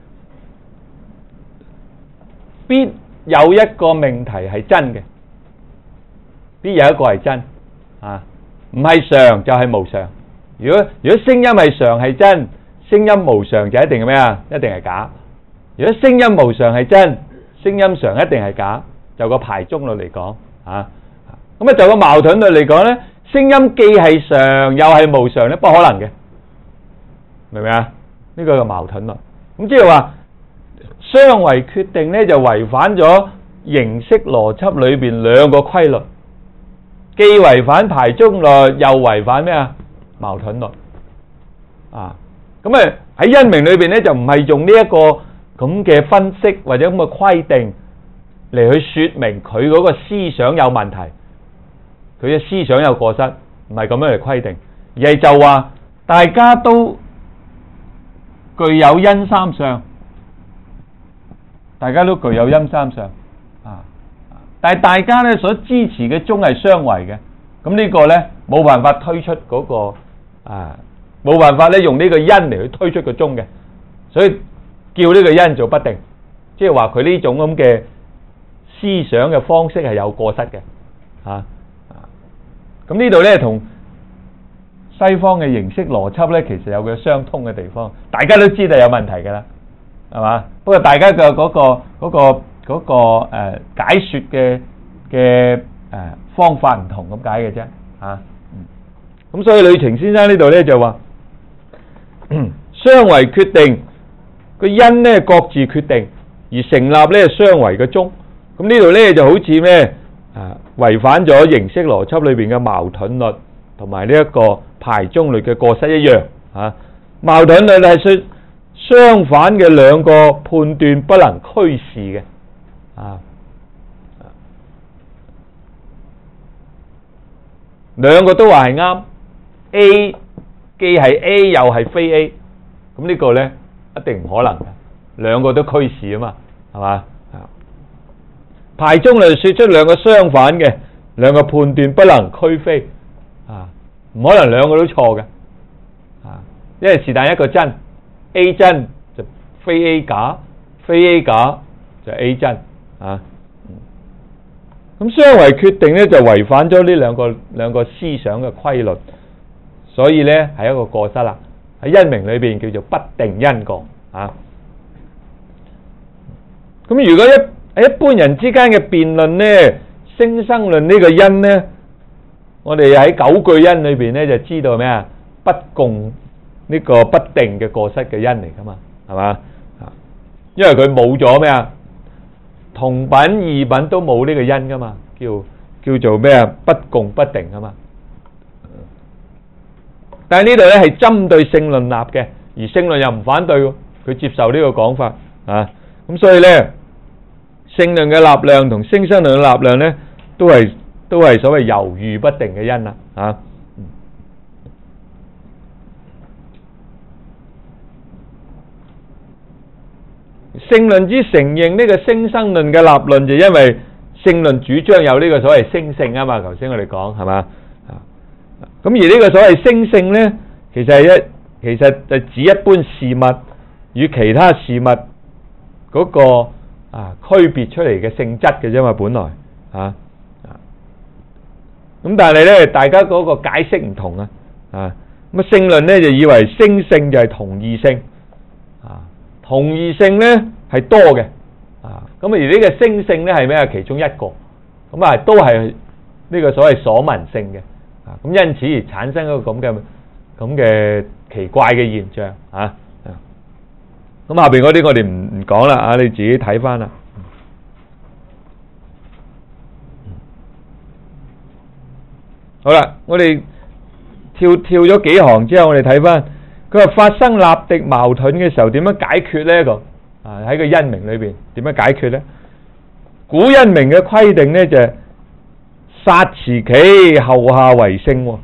必有一個命題係真嘅，必有一個係真，唔係常就係無常。如果聲音係常係真，聲音無常就一定係咩啊？一定係假。如果聲音無常係真，聲音常一定係假。就個排中律嚟講，咁啊就個矛盾律嚟講咧，聲音既係常又係無常咧，不可能嘅，明唔明啊？呢個係矛盾律。咁即係話相違決定咧，就違反咗形式邏輯裏邊兩個規律，既違反排中律，又違反咩啊？矛盾律。咁啊喺因明裏邊咧，就唔係用呢一個咁嘅分析或者咁嘅規定嚟去說明佢嗰個思想有問題，佢嘅思想有過失，唔係咁樣嚟規定，而係就話大家都具有因三相，大家都具有因三相，但係大家咧所支持嘅宗係相違嘅，咁呢個咧冇辦法推出嗰個冇辦法咧用呢個因嚟去推出個宗嘅，所以叫呢個因做不定，即係話佢呢種咁嘅思想嘅方式係有過失嘅，咁呢度咧同西方嘅形式邏輯咧，其實有個相通嘅地方，大家都知道有問題噶啦，係嘛？不過大家嘅嗰個解說嘅方法唔同咁解嘅啫，咁所以呂澄先生呢度咧就話相違決定個因咧各自決定，而成立咧相違嘅宗。咁呢度咧就好似咩違反咗形式邏輯裏邊嘅矛盾律同埋呢一個排中律嘅過失一樣。矛盾律係說相反嘅兩個判斷不能驅使嘅，兩個都話係啱。A 既係 A 又係非 A， 咁呢個咧一定唔可能嘅，兩個都驅使啊嘛，係嘛？排中律說出兩個相反嘅兩個判斷不能俱非，唔可能兩個都錯嘅，因為是但一個真 A 真就非 A 假，非 A 假就 A 真，咁相違決定咧就違反咗呢兩個思想嘅規律，所以咧係一個過失啦。喺因明裏邊叫做不定因果。咁如果喺一般人之間嘅辯論咧，聲生論呢個因咧，我哋喺九句因裏邊咧就知道咩啊？不共呢個不定嘅過失嘅因嚟噶嘛，係嘛？因為佢冇咗咩啊？同品異品都冇呢個因噶嘛，叫做咩啊？不共不定啊嘛。但係呢度咧係針對性論立嘅，而性論又唔反對，佢接受呢個講法咁所以咧，性論嘅立量同聲生論嘅立量咧，都係所謂猶豫不定嘅因啦聖論之承認呢個升生論嘅立論，就因為聖論主張有呢個所謂升性啊嘛。頭先我哋講係嘛？咁而呢個所謂升性咧，其實就指一般事物與其他事物嗰個區別出嚟嘅性質嘅啫嘛，本來咁但係咧，大家嗰個解釋唔同咁聖論咧就以為升性就係同義性同義性咧係多嘅咁而呢個升性咧係咩？其中一個咁都係呢個所謂所聞性嘅咁因此而產生一個咁嘅奇怪嘅現象咁下邊嗰啲我哋唔講啦你自己睇翻啦。好啦，我哋跳咗幾行之後，我哋睇翻佢話發生立敵矛盾嘅時候點樣解決呢？個喺個因明裏邊點樣解決呢？古因明嘅規定呢，就係殺辭企後下為勝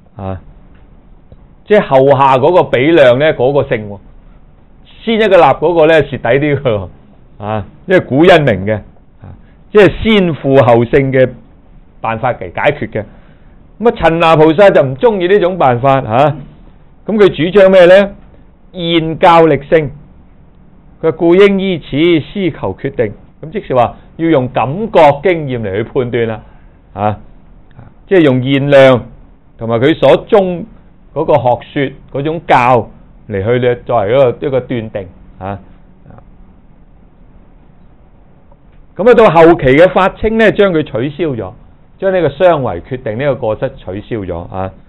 即係後下嗰個比量呢，嗰個勝先一個立嗰個呢蝕底啲嘅因為古因明嘅即係先負後勝嘅辦法嚟解決嘅。咁陳那菩薩就唔中意呢種辦法咁佢主張咩呢？現教力勝，佢故應依此思求決定。咁即是話要用感覺經驗嚟去判斷啦即係用現量同埋佢所中嗰個學說嗰種教嚟去作為一個斷定咁到後期嘅法稱呢，將佢取消咗，將呢個相違決定呢個過失取消咗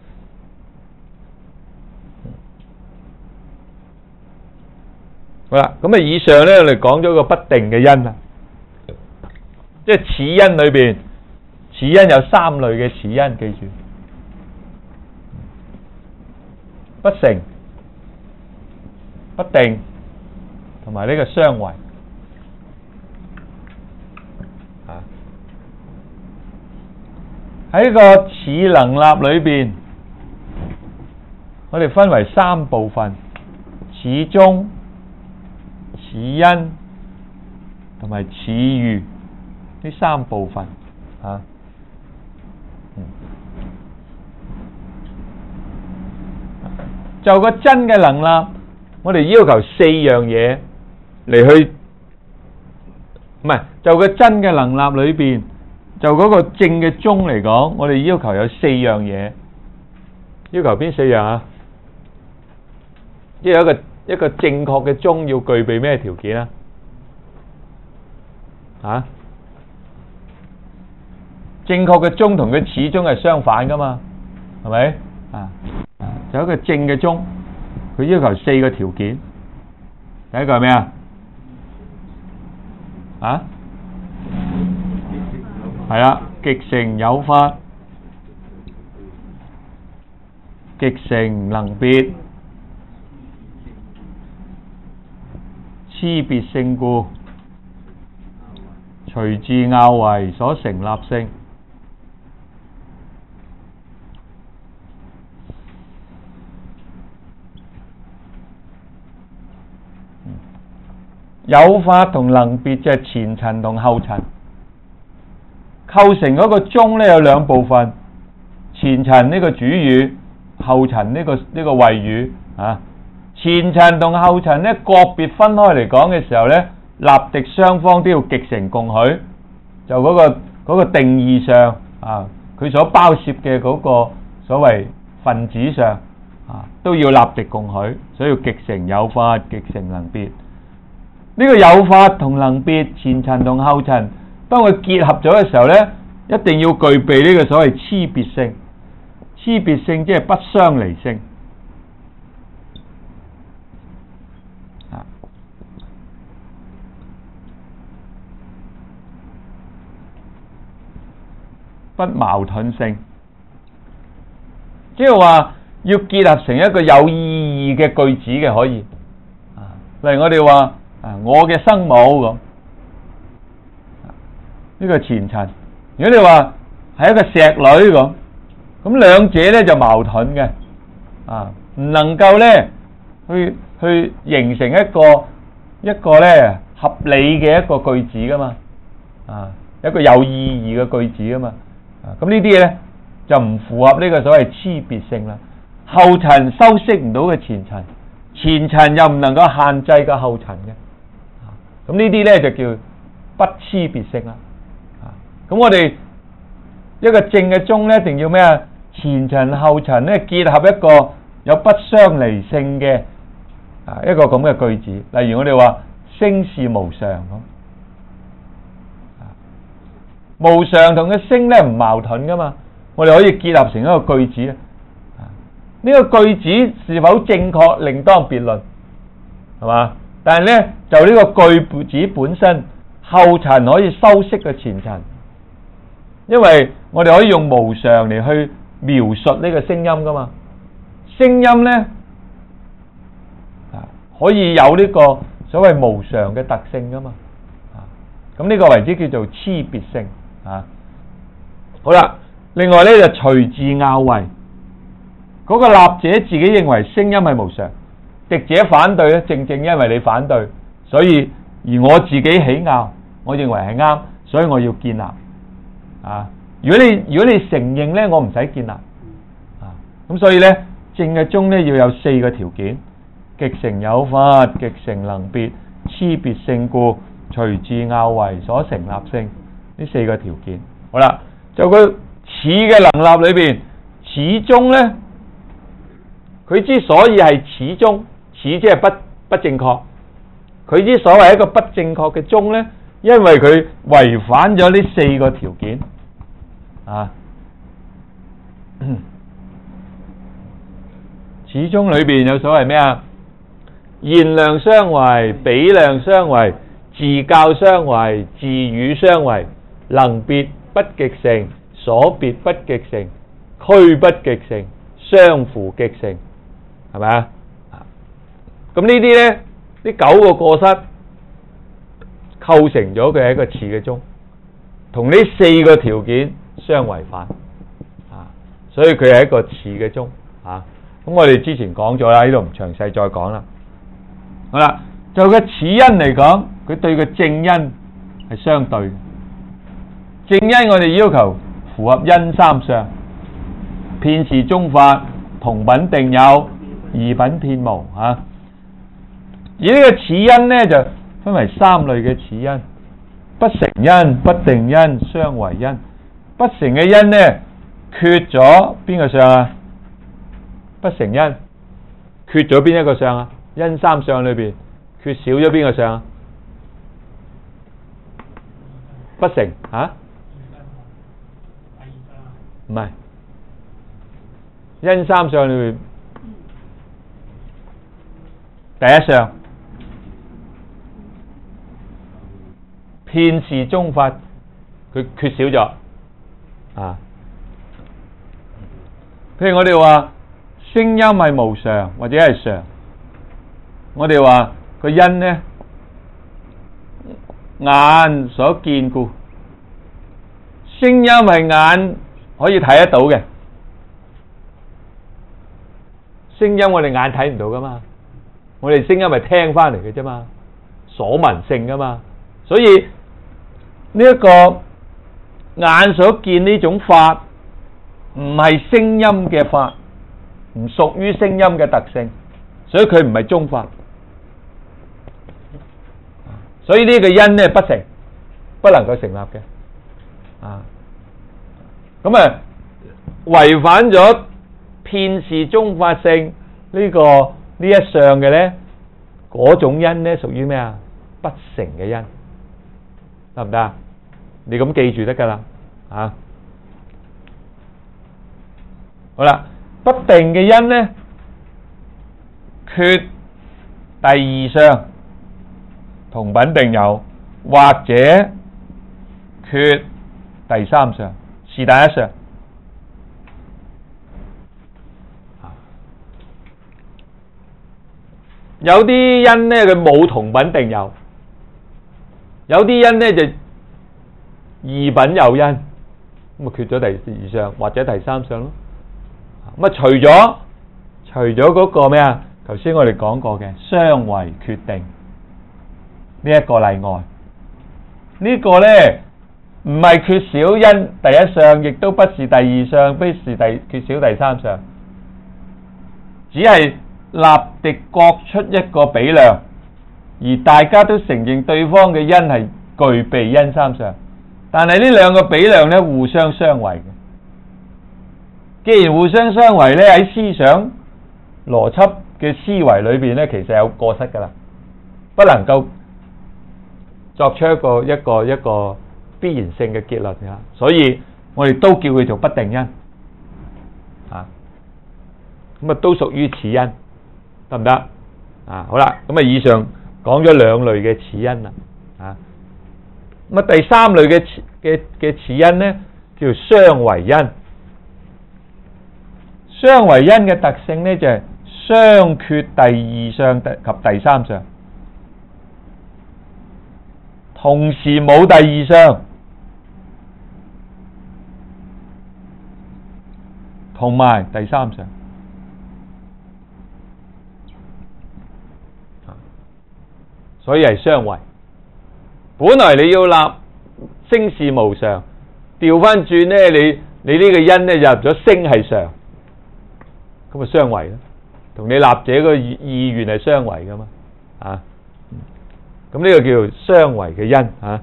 好啦，咁以上呢，我哋講咗個不定嘅因啦，即係此因裏邊，此因有三類嘅此因，記住不成、不定同埋呢個相違喺個此能立裏邊，我哋分為三部分：此中、此因同埋此喻呢三部分就個真嘅能立，我哋要求四樣嘢嚟去，唔係就個真嘅能立裏邊，就嗰個正嘅宗嚟講，我哋要求有四樣嘢。要求邊四樣即係一個正確嘅宗要具備咩條件正確嘅宗同佢此宗係相反噶嘛，係咪就一個正嘅宗，佢要求四個條件。第一個係咩係啦，極成有法，極成能別，差別性故，隨自拗為所成立性。有法同能別就係前陳同後陳，構成嗰個宗咧有兩部分，前陳呢個主語，後陳呢個謂語前陳同後陳咧個別分開嚟講嘅時候咧，立敵雙方都要極成共許，就嗰個定義上佢所包攝嘅嗰個所謂分子上都要立敵共許，所以要極成有法，極成能別。呢個有法同能別，前陳同後陳，當佢結合咗嘅時候呢，一定要具備呢個所謂差別性。差別性即係不相離性。不矛盾性，即係話要結合成一個有意義嘅句子嘅，可以。例如我哋話我嘅生母咁，呢個前陳。如果你話係一個石女咁兩者咧就矛盾嘅，唔能夠咧去形成一個咧合理嘅一個句子噶嘛，一個有意義嘅句子噶嘛，咁呢啲嘢咧就唔符合呢個所謂差別性啦。後塵修飾唔到嘅前塵，前塵又唔能夠限制個後塵嘅，咁呢啲咧就叫不差別性啦。咁我哋一個正嘅宗咧，一定要咩啊？前塵後塵咧結合一個有不相離性嘅一個咁嘅句子。例如我哋話聲是無常咁，無常同嘅聲咧唔矛盾噶嘛，我哋可以結合成一個句子咧。呢個句子是否正確，另當別論，係嘛？但係咧就呢個句子本身，後塵可以修飾嘅前塵，因為我哋可以用無常嚟去描述呢個聲音噶嘛。聲音咧可以有呢個所謂無常嘅特性噶嘛。咁呢個為之叫做差別性。好啦，另外咧就隨自拗為。嗰個立者自己認為聲音係無常，敵者反對咧，正正因為你反對，所以而我自己起拗，我認為係啱，所以我要建立。如果你承認咧，我唔使建立。咁所以咧，正嘅宗咧要有4個條件：極誠有法，極誠能別，差別性故，隨自拗為所成立性。呢4個條件。好啦，就佢始嘅能立裏邊，始宗咧。佢之所以係始宗，始即係不正確。佢之所謂一個不正確嘅宗咧，因為佢違反咗呢4個條件。始宗裏邊有所謂咩啊？言量相違，比量相違，自教相違，自語相違，能別不極誠，所別不極誠，區不極誠，相符極誠。係咪啊？咁呢啲咧，呢9個過失構成咗佢係一個始嘅宗，同呢4個條件相違反，所以佢係一個始嘅宗。咁我哋之前講咗啦，呢度唔詳細再講啦。好啦，就個始因嚟講，佢對個正因係相對嘅。正因我哋要求符合因三相，遍是宗法，同品定有，異品遍無。而呢個始因呢，就分為3類嘅始因：不成因、不定因、相違因。不成嘅因呢，缺咗邊個相啊？不成因缺咗邊一個相啊？因三相裏邊缺少咗邊個相啊？不成唔係因三相裏邊第一相，遍是宗法，佢缺少咗。譬如我哋話聲音係無常或者係常，我哋話個因呢，眼所見故，聲音係眼可以睇得到嘅，聲音我哋眼睇唔到噶嘛，我哋聲音係聽翻嚟嘅啫嘛，所聞性噶嘛，所以呢一個眼所見呢種法唔係聲音嘅法，唔屬於聲音嘅特性，所以佢唔係宗法，所以呢個因呢不成，不能夠成立嘅。咁啊違反咗遍是宗法性呢一相嘅咧，嗰種因咧屬於咩啊？不成嘅因，得唔得啊？你咁記住得噶啦。好啦，不定嘅因咧，缺第二相，同品定有，或者缺第三相，是但一相。有啲因咧，佢冇同品定有；有啲因咧就異品有因，咁啊缺咗第二相或者第三相咯。咁啊除咗嗰個咩啊？頭先我哋講過嘅相違決定， 呢一個例外。呢個呢，唔係缺少因第一項，亦都不是第二項，不是缺少第三項，只係立地各出一個比量，而大家都承認對方嘅因係具備因三項，但係呢兩個比量呢，互相相違嘅。既然互相相違呢，喺思想邏輯嘅思維裏邊呢，其實有過失噶啦，不能夠作出一個必然性嘅結論㗎，所以我哋都叫佢做不定因啊。咁啊都屬於此因，得唔得啊？好啦，咁啊以上講咗兩類嘅此因啦，啊，咁啊第三類嘅此因呢，叫相違因。相違因嘅特性呢，就係相缺第二項及第三項，同時冇第二項，同埋第三項，所以係相違。本來你要立聲是無常，調翻轉呢，你呢個因呢入咗聲係常，咁啊相違咯，同你立者個意願係相違噶嘛，啊，咁呢個叫相違嘅因啊。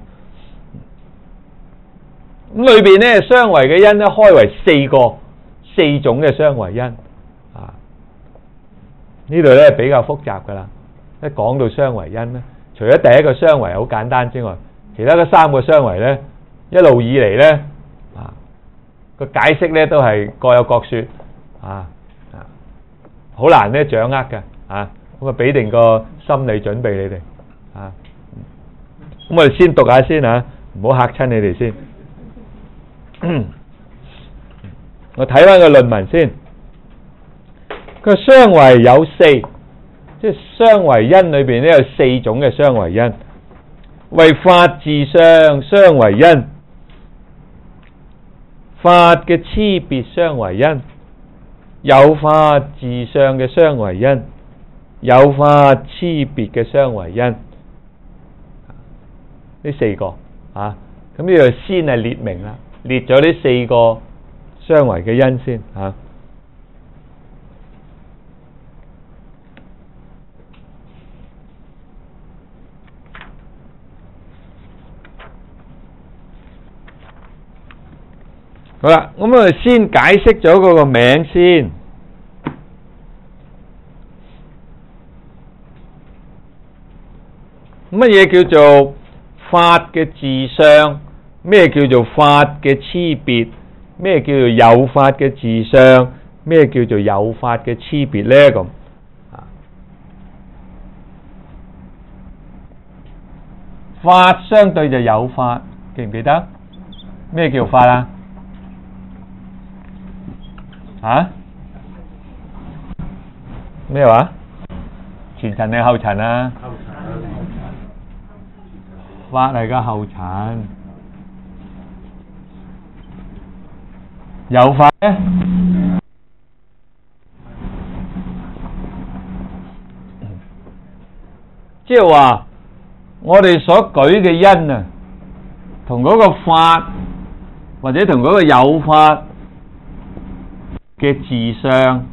咁裏邊呢相違嘅因呢，開為四種嘅相違因啊。呢度呢比較複雜噶啦，一講到相違因呢，除咗第一個相違好簡單之外，其他嗰三個相違呢，一路以嚟呢啊個解釋呢都係各有各說啊。好難咧掌握嘅啊，咁啊俾定個心理準備你哋啊。咁我哋先讀下先嚇，唔好嚇親你哋先。我睇翻個論文先。個相違有四，即係相違因裏邊咧有四種嘅相違因。為法自相相違因，法嘅差別相違因，有法自相嘅相違因，有法差別嘅相違因，呢四個啊，咁呢度先係列明啦，列咗呢四個相違嘅因先啊。好啦，咁我哋先解釋咗嗰個名先。乜嘢叫做法嘅自相？咩叫做法嘅差別？咩叫做有法嘅自相？咩叫做有法嘅差別呢？咁法相對就有法，記唔記得？咩叫法啊？啊？咩話？前塵定後塵啊？法係個後塵，有法咧，即係話我哋所舉嘅因啊，同嗰個法或者同嗰個有法嘅自相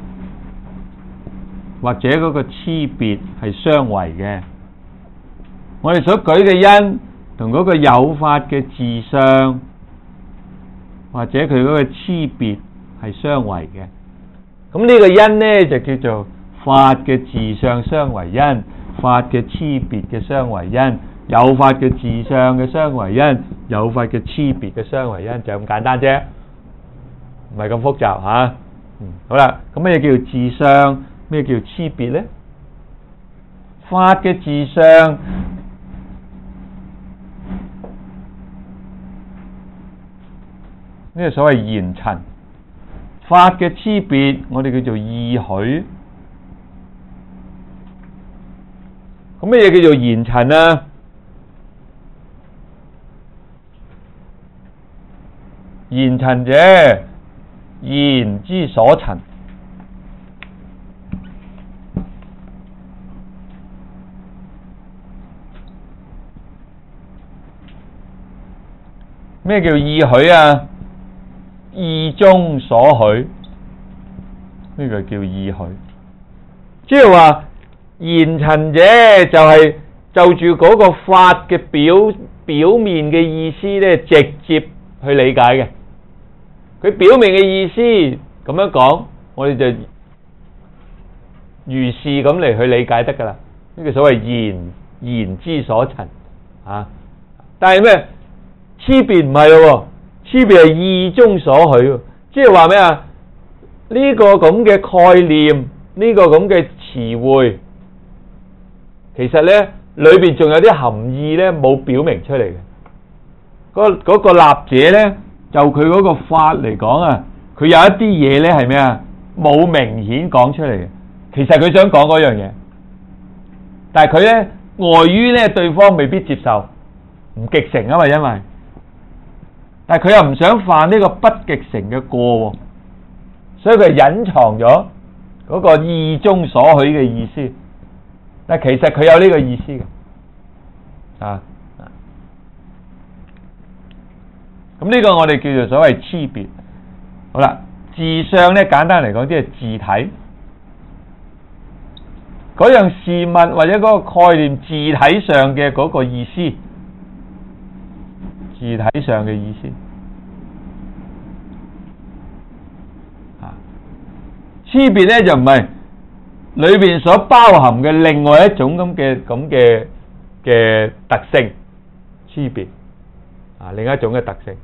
或者嗰個差別係相違嘅。我哋所舉嘅因同嗰個有法嘅自相或者佢嗰個差別係相違嘅。咁呢個因呢，就叫做法嘅自相相違因，法嘅差別嘅相違因，有法嘅自相嘅相違因，有法嘅差別嘅相違因，就咁簡單啫，唔係咁複雜吓。好啦，咁咩叫自相？咩叫差別呢？法嘅自相呢個所謂言陳，法嘅差別我哋叫做意許。咁乜嘢叫做言陳啊？言陳者，言之所陳。 咩叫意許啊？意中所許，呢個叫意許。即係話言陳者就係就住嗰個法嘅表面嘅意思咧，直接去理解嘅。佢表面嘅意思咁樣講，我哋就如是咁嚟去理解得噶啦。呢個所謂言之所陳啊。但係咩？差別唔係咯，差別係意中所許，即係話咩啊？呢個咁嘅概念，呢個咁嘅詞彙，其實咧裏邊仲有啲含義咧冇表明出嚟嘅。嗰個立者咧，就佢嗰個法嚟講啊，佢有一啲嘢咧係咩啊？冇明顯講出嚟嘅。其實佢想講嗰樣嘢，但係佢咧礙於咧對方未必接受，唔極成啊嘛，因為。但係佢又唔想犯呢個不極成嘅過，所以佢隱藏咗嗰個意中所許嘅意思。但係其實佢有呢個意思嘅，啊，咁呢個我哋叫做所謂差別。好啦，自相咧簡單嚟講，即係自體嗰樣事物或者嗰個概念自體上嘅嗰個意思。字體上嘅意思，差別咧就唔係裏邊所包含嘅另外一種咁嘅特性，差別另一種嘅特性，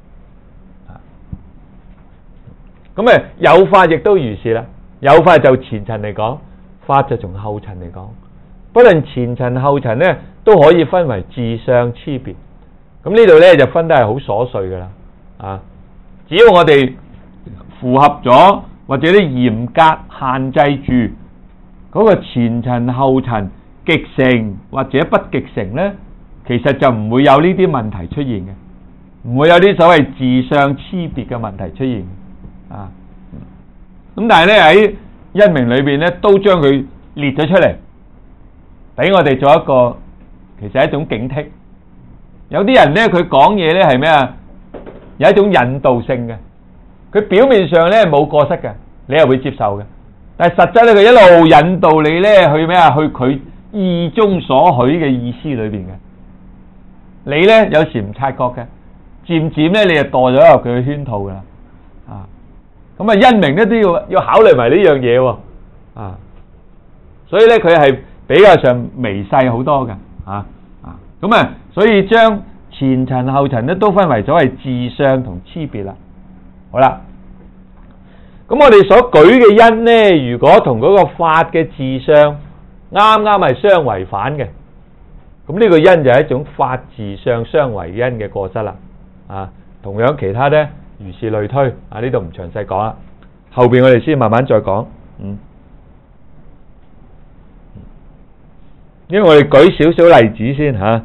咁有法亦都如是啦。有法就前陳嚟講，法就從後陳嚟講，不論前陳後陳咧都可以分為自相差別。咁呢度咧就分得係好瑣碎噶啦，只要我哋符合咗或者啲嚴格限制住嗰個前陳後陳極成或者不極成咧，其實就唔會有呢啲問題出現嘅，唔會有啲所謂自相差別嘅問題出現啊。咁但係咧喺因明裏邊咧都將佢列咗出嚟，俾我哋做一個其實係一種警惕。有啲人咧，佢講嘢咧係咩啊？有一種引導性嘅，佢表面上咧冇過失嘅，你又會接受嘅。但係實際咧，佢一路引導你咧去咩啊？去佢意中所許嘅意思裏邊嘅。你咧有時唔察覺嘅，漸漸咧你就墮咗入佢嘅圈套噶啦。咁啊，因明咧都要考慮埋呢樣嘢喎。所以咧佢係比較上微細好多嘅。咁所以將前陳後陳咧都分為所謂自相同差別啦。好啦，咁我哋所舉嘅因咧，如果同嗰個法嘅自相啱係相違反嘅，咁呢個因就係一種法自相相違因嘅過失啦。同樣其他咧如是類推，呢度唔詳細講啦，後邊我哋先慢慢再講。因為我哋舉少少例子先吓。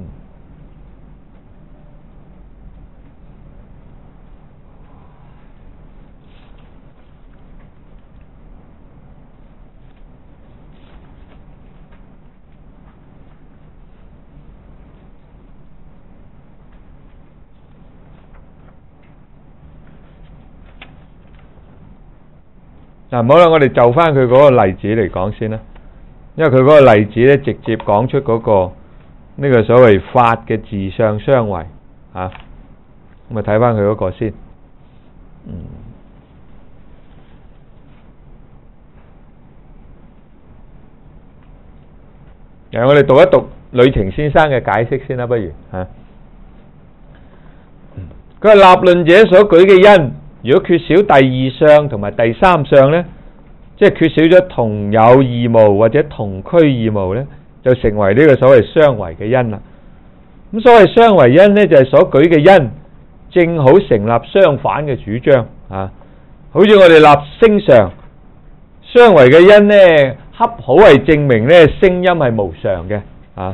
嗱，好啦，我哋就翻佢嗰個例子嚟講先啦。因為佢嗰個例子咧，直接講出嗰個呢個所謂法嘅自相相違咁啊，睇翻佢嗰個先。我哋讀一讀呂澄先生嘅解釋先啦，不如佢話立論者所舉嘅因，如果缺少第二相同埋第三相呢，即係缺少咗同有義務或者同區義務呢，就成為呢個所謂相違嘅因啦。咁所謂相違因呢，就係所舉嘅因正好成立相反嘅主張好似我哋立聲常，相違嘅因呢，恰好係證明呢聲音係無常嘅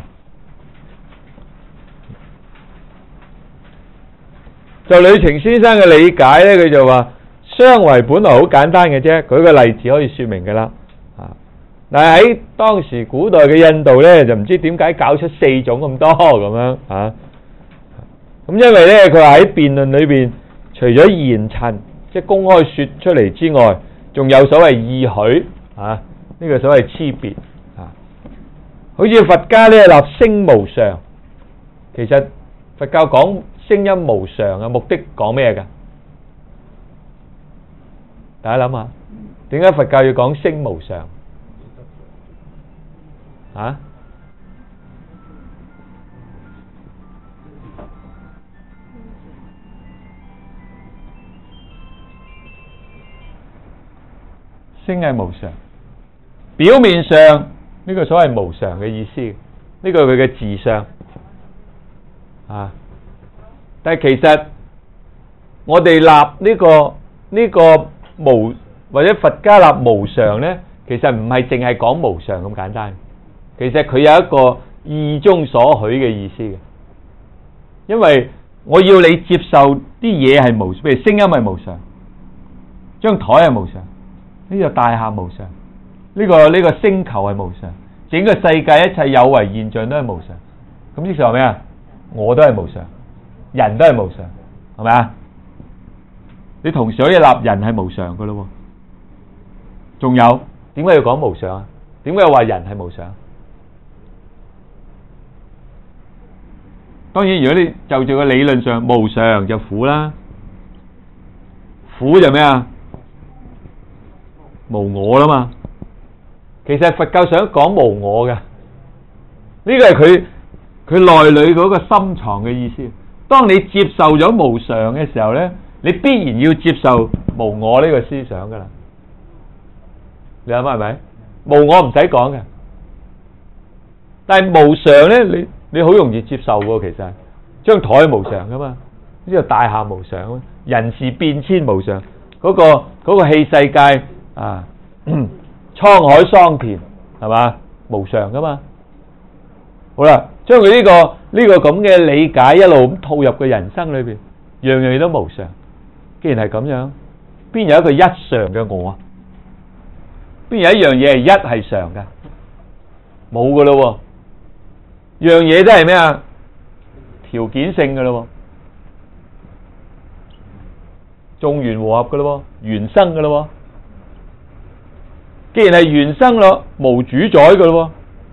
就呂澄先生嘅理解呢，佢就話相違本來好簡單嘅啫，舉個例子可以說明㗎啦。但係喺當時古代嘅印度呢，就唔知點解搞出4種咁多咁樣咁因為咧，佢話喺辯論裏邊，除咗言陳，即係公開説出嚟之外，仲有所謂意許啊，呢個所謂差別啊。好似佛家咧立聲無常，其實佛教講聲音無常嘅目的講咩㗎？大家諗下，點解佛教要講聲無常？啊？聲係無常，表面上呢個所謂無常嘅意思，呢個係佢嘅自相啊。但係其實我哋立呢個無或者佛家立無常呢，其實唔係淨係講無常咁簡單，其實佢有一個意中所許嘅意思嘅。因為我要你接受啲嘢係無常，譬如聲音係無常，張台係無常。呢個大廈無常，呢個星球係無常，整個世界一切有為現象都係無常。咁即係話咩啊？我都係無常，人都係無常，係咪啊？你同時可以立人係無常噶咯。仲有點解要講無常啊？點解要話人係無常？當然，如果你就住個理論上無常就苦啦，苦就咩啊？無我啦嘛，其實佛教想講無我嘅，呢個係佢內裏嗰個深藏嘅意思。當你接受咗無常嘅時候呢，你必然要接受無我呢個思想噶啦。你諗下係咪？無我唔使講嘅，但係無常呢，你好容易接受喎。其實張台無常噶嘛，呢個大廈無常，人事變遷無常，嗰個器世界。啊，滄海桑田係嘛，無常噶嘛。好啦，將佢呢個咁嘅理解一路咁套入個人生裏邊，樣樣嘢都無常。既然係咁樣，邊有一個一常嘅我啊？邊有一樣嘢係一係常嘅？冇噶咯，樣嘢都係咩啊？條件性噶咯，眾緣和合噶咯，緣生噶咯。既然係緣生咯，無主宰噶咯，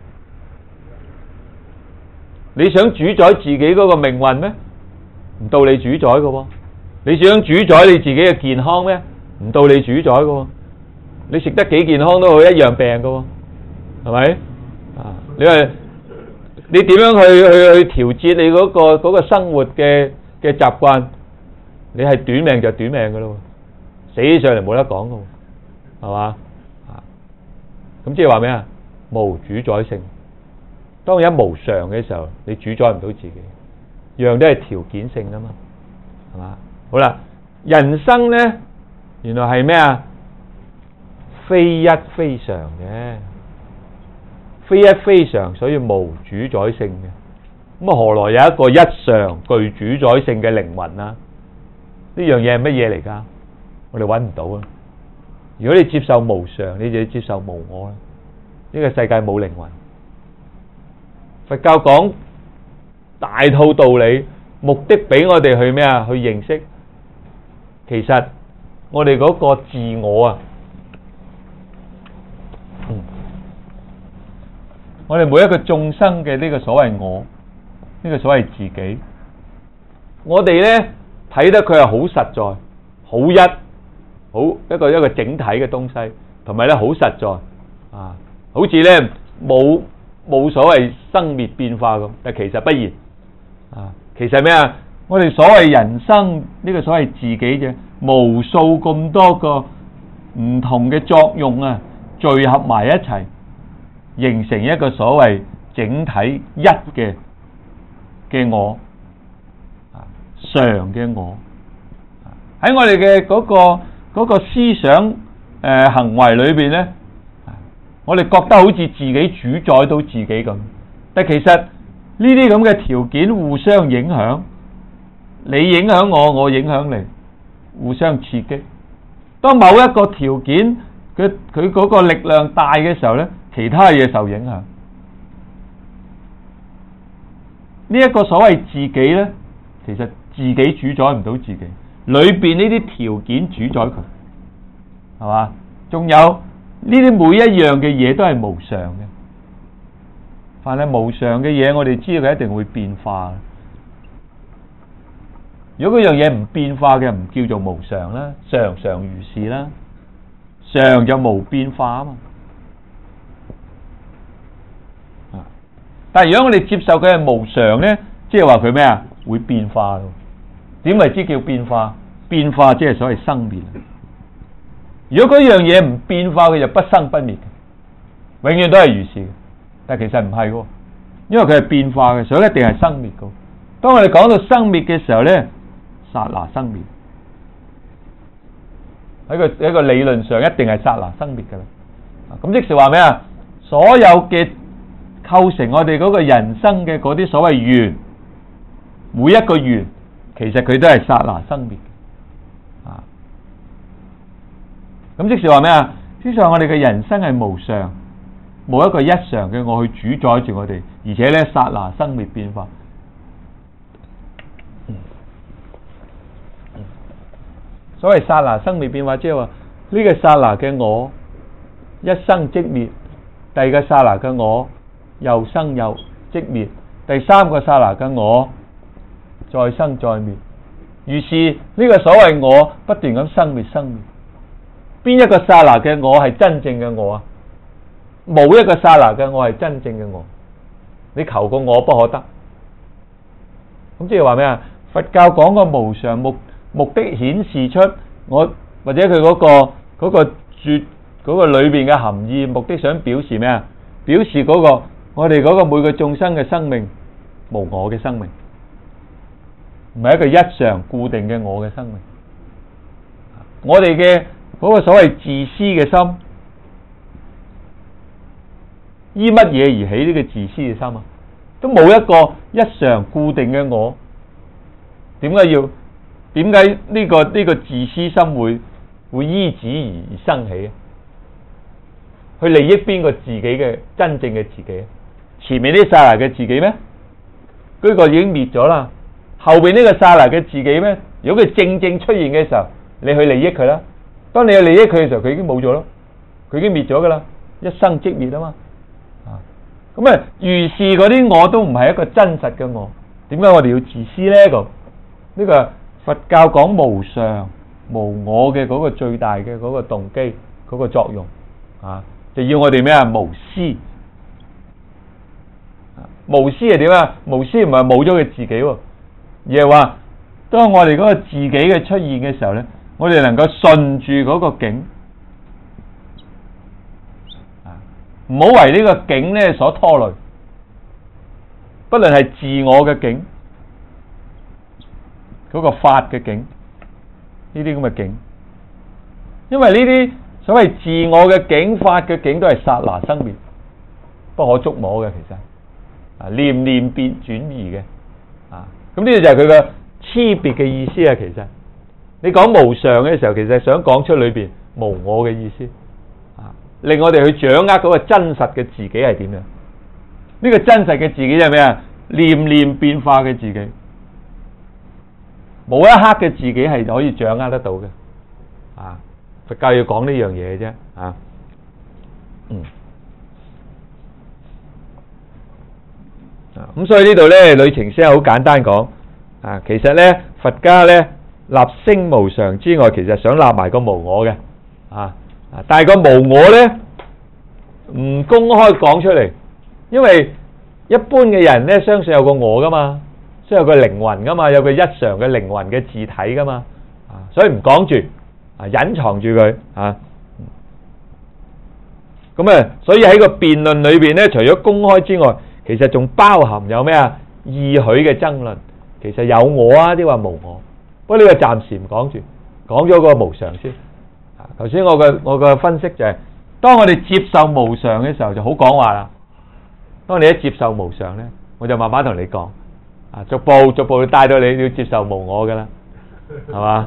你想主宰自己嗰個命運咩？唔到你主宰噶。你想主宰你自己嘅健康咩？唔到你主宰噶。你食得幾健康都好，一樣病噶，係咪？啊，你話你點樣去調節你嗰個生活嘅習慣？你係短命就短命噶咯，死上嚟冇得講噶，係嘛？咁即係話咩啊？無主宰性。當有無常嘅時候，你主宰唔到自己，樣都係條件性噶嘛，係嘛？好啦，人生呢，原來係咩啊？非一非常嘅，非一非常，所以無主宰性嘅。咁啊，何來有一個一常具主宰性嘅靈魂啊？呢樣嘢係乜嘢嚟噶？我哋揾唔到啊！如果你接受無常，你就要接受無我啦。呢個世界冇靈魂。佛教講大套道理，目的俾我哋去咩啊？去認識，其實我哋嗰個自我啊，我哋每一個眾生嘅呢個所謂我，呢個所謂自己，我哋呢睇得佢係好實在，好一個整體嘅東西，同埋咧好實在啊，好似咧冇所謂生滅變化咁，但其實不然啊。其實咩啊？我哋所謂人生呢個所謂自己嘅無數咁多個唔同嘅作用啊，聚合埋一齊，形成一個所謂整體一嘅我啊，常嘅我喺我哋嘅嗰個思想行為裏邊咧，我哋覺得好似自己主宰到自己咁，但其實呢啲咁嘅條件互相影響，你影響我，我影響你，互相刺激。當某一個條件佢嗰個力量大嘅時候咧，其他嘢受影響。呢一個所謂自己咧， 其實自己主宰唔到自己，裏邊呢啲條件主宰佢，係嘛？仲有呢啲每一樣嘅嘢都係無常嘅，凡係無常嘅嘢，我哋知道佢一定會變化。如果嗰樣嘢唔變化嘅，唔叫做無常啦，常常如是啦，常就無變化啊嘛。但係如果我哋接受佢係無常咧，即係話佢咩啊？會變化咯。點為之叫變化？變化即係所謂生滅。如果嗰樣嘢唔變化，佢就不生不滅，永遠都係如是。但係其實唔係喎，因為佢係變化嘅，所以一定係生滅嘅。當我哋講到生滅嘅時候咧，剎那生滅，喺個理論上一定係剎那生滅㗎啦。咁即是話咩啊？所有嘅構成我哋嗰個人生嘅嗰啲所謂緣，每一個緣其實佢都係剎那生滅。咁即是話咩啊？即是話我哋嘅人生係無常，冇一個一常嘅我去主宰住我哋，而且咧剎那生滅變化。所謂剎那生滅變化，即係話呢個剎那嘅我一生即滅，第二個剎那嘅我又生又即滅，第三個剎那嘅我再生再滅。於是呢個所謂我不斷咁生滅生滅。邊一個剎那嘅我係真正嘅我啊？冇一個剎那嘅我係真正嘅我。你求個我不可得。咁即係話咩啊？佛教講個無常目的顯示出我或者佢嗰個絕嗰個裏邊嘅含義，目的想表示咩啊？表示嗰個我哋嗰個每個眾生嘅生命無我嘅生命，唔係一個一常固定嘅我嘅生命。我哋嘅嗰個所謂自私嘅心，依乜嘢而起呢個自私嘅心啊？都冇一個一常固定嘅我，點解呢個自私心會依止而生起啊？去利益邊個自己嘅真正嘅自己？前面呢剎那嘅自己咩？嗰個已經滅咗啦。後邊呢個剎那嘅自己咩？如果佢正出現嘅時候，你去利益佢啦。當你去利益佢嘅時候，佢已經冇咗咯，佢已經滅咗噶啦，一生即滅啊嘛。咁啊，如是嗰啲我都唔係一個真實嘅我，點解我哋要自私呢？呢個佛教講無常無我嘅嗰個最大嘅嗰個動機嗰個作用啊，就要我哋咩啊？無私。無私係點啊？無私唔係冇咗佢自己，而係話當我哋嗰個自己嘅出現嘅時候咧，我哋能夠順住嗰個境，唔好為呢個境咧所拖累，不論係自我嘅境，嗰個法嘅境，呢啲咁嘅境，因為呢啲所謂自我嘅境、法嘅境都係剎那生滅，不可捉摸嘅，其實念念變轉移嘅，咁呢個就係佢嘅差別嘅意思啊！其實你講無常嘅時候，其實想講出裏邊無我嘅意思，令我哋去掌握嗰個真實嘅自己係點樣？呢個真實嘅自己就係咩啊？念念變化嘅自己，冇一刻嘅自己係可以掌握得到嘅。佛教要講呢樣嘢啫。咁所以呢度咧，呂澄先生好簡單講，其實咧佛家咧立聲無常之外，其實想立埋個無我嘅，但係個無我咧唔公開講出嚟，因為一般嘅人咧相信有個我噶嘛，相信有個靈魂噶嘛，有個一常嘅靈魂嘅自體噶嘛，所以唔講住，隱藏住佢，咁所以喺個辯論裏邊咧，除咗公開之外，其實仲包含有咩啊？意許嘅爭論，其實有我啊，啲話無我。不過呢個暫時唔講住，講咗個無常先。頭先我嘅分析就係，當我哋接受無常嘅時候，就好講話啦。當你一接受無常咧，我就慢慢同你講，逐步帶到你要接受無我噶啦，係嘛？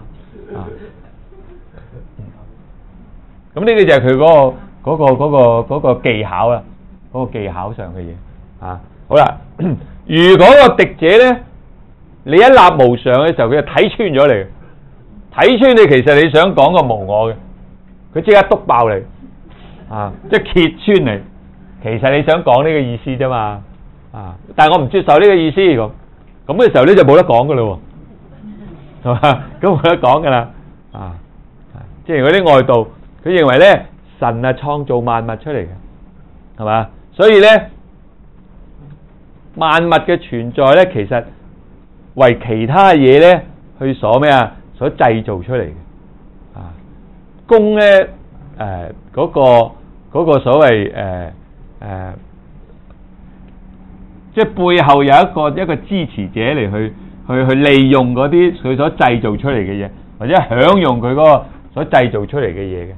咁呢個就係佢嗰個技巧啦，嗰個技巧上嘅嘢。好啦，如果個敵者咧， 你一立無常嘅時候，佢就睇穿咗你，睇穿你其實你想講個無我嘅，佢即刻篤爆你，即係揭穿你，其實你想講呢個意思啫嘛，但係我唔接受呢個意思咁嘅時候咧就冇得講噶啦，係嘛？咁冇得講噶啦，即係嗰啲外道，佢認為咧神係創造萬物出嚟嘅，係嘛？所以咧萬物嘅存在咧，其實為其他嘢咧去所咩啊？所製造出嚟嘅，供咧嗰個所謂即係背後有一個支持者嚟去利用嗰啲佢所製造出嚟嘅嘢，或者享用佢嗰個所製造出嚟嘅嘢嘅，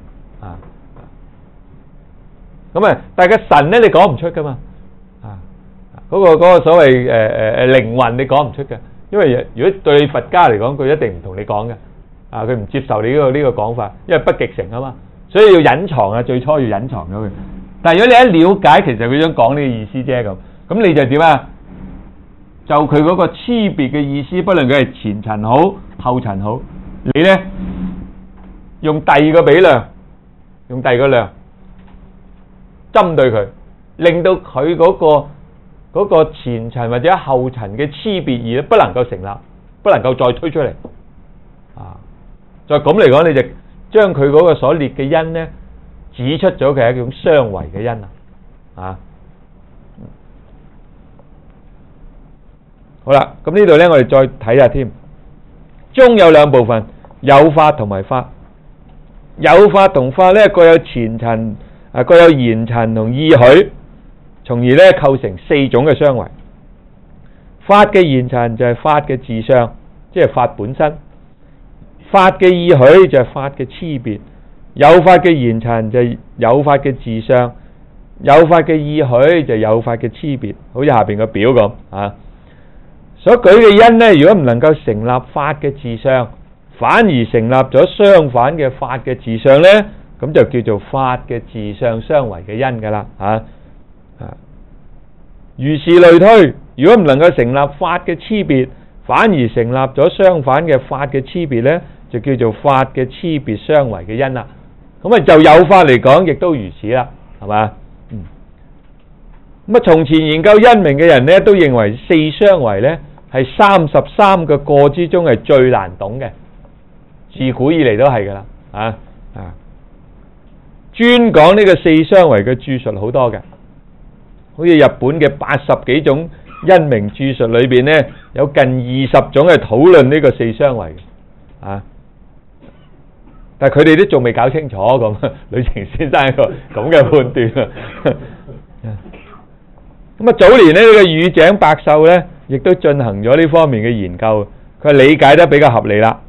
咁但係個神咧你講唔出噶嘛，嗰個所謂靈魂你講唔出嘅，因為如果對佛家嚟講，佢一定唔同你講嘅，佢唔接受你呢個講法，因為不極成啊嘛，所以要隱藏啊，最初要隱藏咗佢。但係如果你一了解，其實佢想講呢個意思啫咁你就點啊？就佢嗰個差別嘅意思，不論佢係前塵好後塵好，你咧用第二個比量，用第二個量針對佢，令到佢嗰個前塵或者後塵嘅差別義不能夠成立，不能夠再推出嚟。再咁嚟講，你就將佢嗰個所列嘅因咧，指出咗佢係一種相違嘅因好啦，咁呢度咧，我哋再睇下添。中有兩部分，有法同埋法。有法同法咧，各有前塵各有言塵同意許，從而咧構成四種嘅相違。法嘅言塵就係法嘅自相，即係法本身；法嘅意許就係法嘅差別；有法嘅言塵就係有法嘅自相；有法嘅意許就係有法嘅差別。好似下邊個表咁所舉嘅因呢，如果唔能夠成立法嘅自相，反而成立咗相反嘅法嘅自相呢，咁就叫做法嘅自相相違嘅因噶啦如是類推，如果唔能夠成立法嘅差別，反而成立咗相反嘅法嘅差別呢，就叫做法嘅差別相違嘅因啦。咁就有法嚟講，亦都如此啦，係嘛？咁從前研究因明嘅人呢，都認為四相違呢係33個過之中係最難懂嘅，自古以嚟都係噶啦，專講呢個四相違嘅注述好多嘅，好似日本嘅80幾種因明注述裏邊呢，有近20種係討論呢個四相違嘅，但係佢哋都仲未搞清楚咁，呂澄先生一個咁嘅判斷咁早年呢個宇井伯秀呢，亦都進行咗呢方面嘅研究，佢理解得比較合理啦。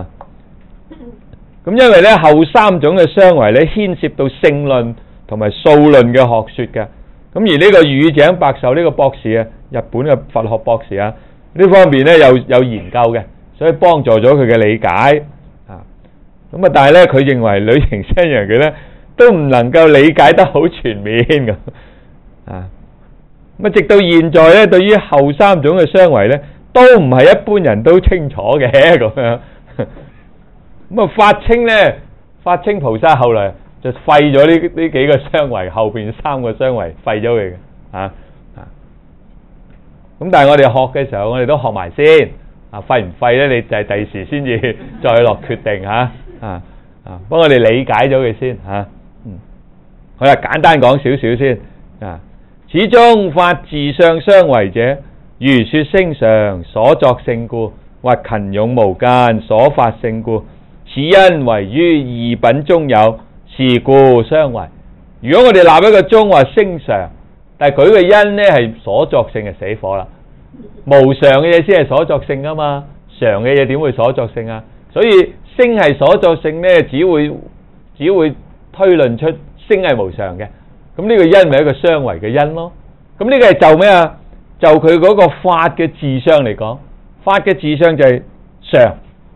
咁因為呢後三種嘅相違呢，牽涉到性論同埋數論嘅學說嘅。咁而呢個宇井伯秀呢個博士啊，日本嘅佛學博士呢方面呢有研究嘅，所以幫助咗佢嘅理解。但係呢，佢認為呂澄先生佢呢都唔能夠理解得好全面咁。直到現在咧，對於後三種嘅相違咧，都唔係一般人都清楚嘅咁樣。法清菩薩後來就廢咗呢幾個相違，後邊3個相違廢咗佢嘅咁但係我哋學嘅時候，我哋都學埋先廢唔廢咧？你就係第時先至再落決定幫我哋理解咗佢先好啦，簡單講少少先始終法自相相違者，如說聲常所作性故，或勤勇無間所發性故，此因為於二品中有，是故相違。如果我哋立一個宗話聲常，但係舉嘅因呢係所作性係死火啦，無常嘅嘢先係所作性啊嘛，常嘅嘢點會所作性啊？所以聲係所作性呢，只會推論出聲係無常嘅。咁呢個因咪一個相違嘅因咯。咁呢個係就咩啊？就佢嗰個法嘅自相嚟講，法嘅自相就係常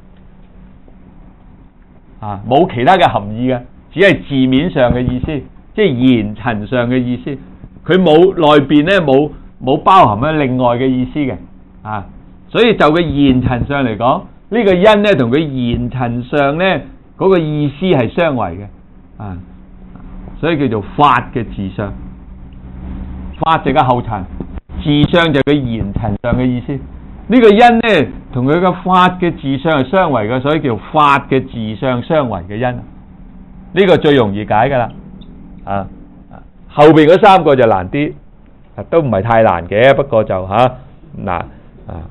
冇其他嘅含義嘅，只係字面上嘅意思，即係言陳上嘅意思。佢冇內邊咧冇包含咧另外嘅意思嘅所以就個言陳上嚟講，呢個因咧同佢言陳上咧嗰個意思係相違嘅啊，所以叫做法嘅字相。法就個後陳，字相就佢言陳上嘅意思。呢個因咧同佢個法嘅字相係相違嘅，所以叫法嘅字相相違嘅因。呢個最容易解噶啦，啊，後邊嗰三個就難啲，都唔係太難嘅，不過就難啊，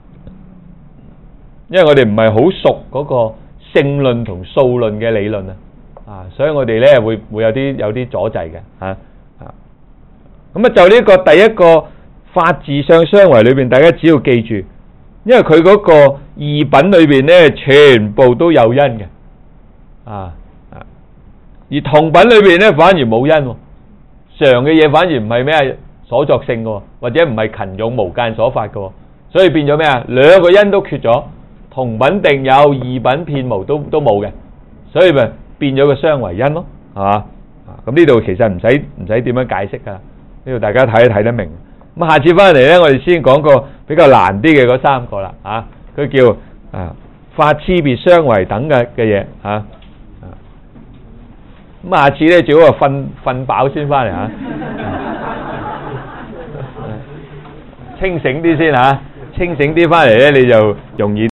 因為我哋唔係好熟嗰個性論同數論嘅理論啊，所以我哋咧會有啲阻滯嘅咁就呢個第一個法字相相違裏邊，大家只要記住，因為佢嗰個義品裏邊咧全部都有因嘅而同品裏邊咧反而冇因，常嘅嘢反而唔係咩所作性嘅，或者唔係勤用無間所發嘅，所以變咗咩啊？兩個因都缺咗，同品定有，義品片無都冇嘅，所以咪變咗個相違因咯，係嘛？咁呢度其實唔使點樣解釋噶，呢度大家睇得明。咁下次翻嚟咧，我哋先講個比較難啲嘅嗰三個啦，佢叫法差別相違等嘅嘢咁下次咧最好瞓飽先翻嚟清醒啲先清醒啲翻嚟咧你就容易。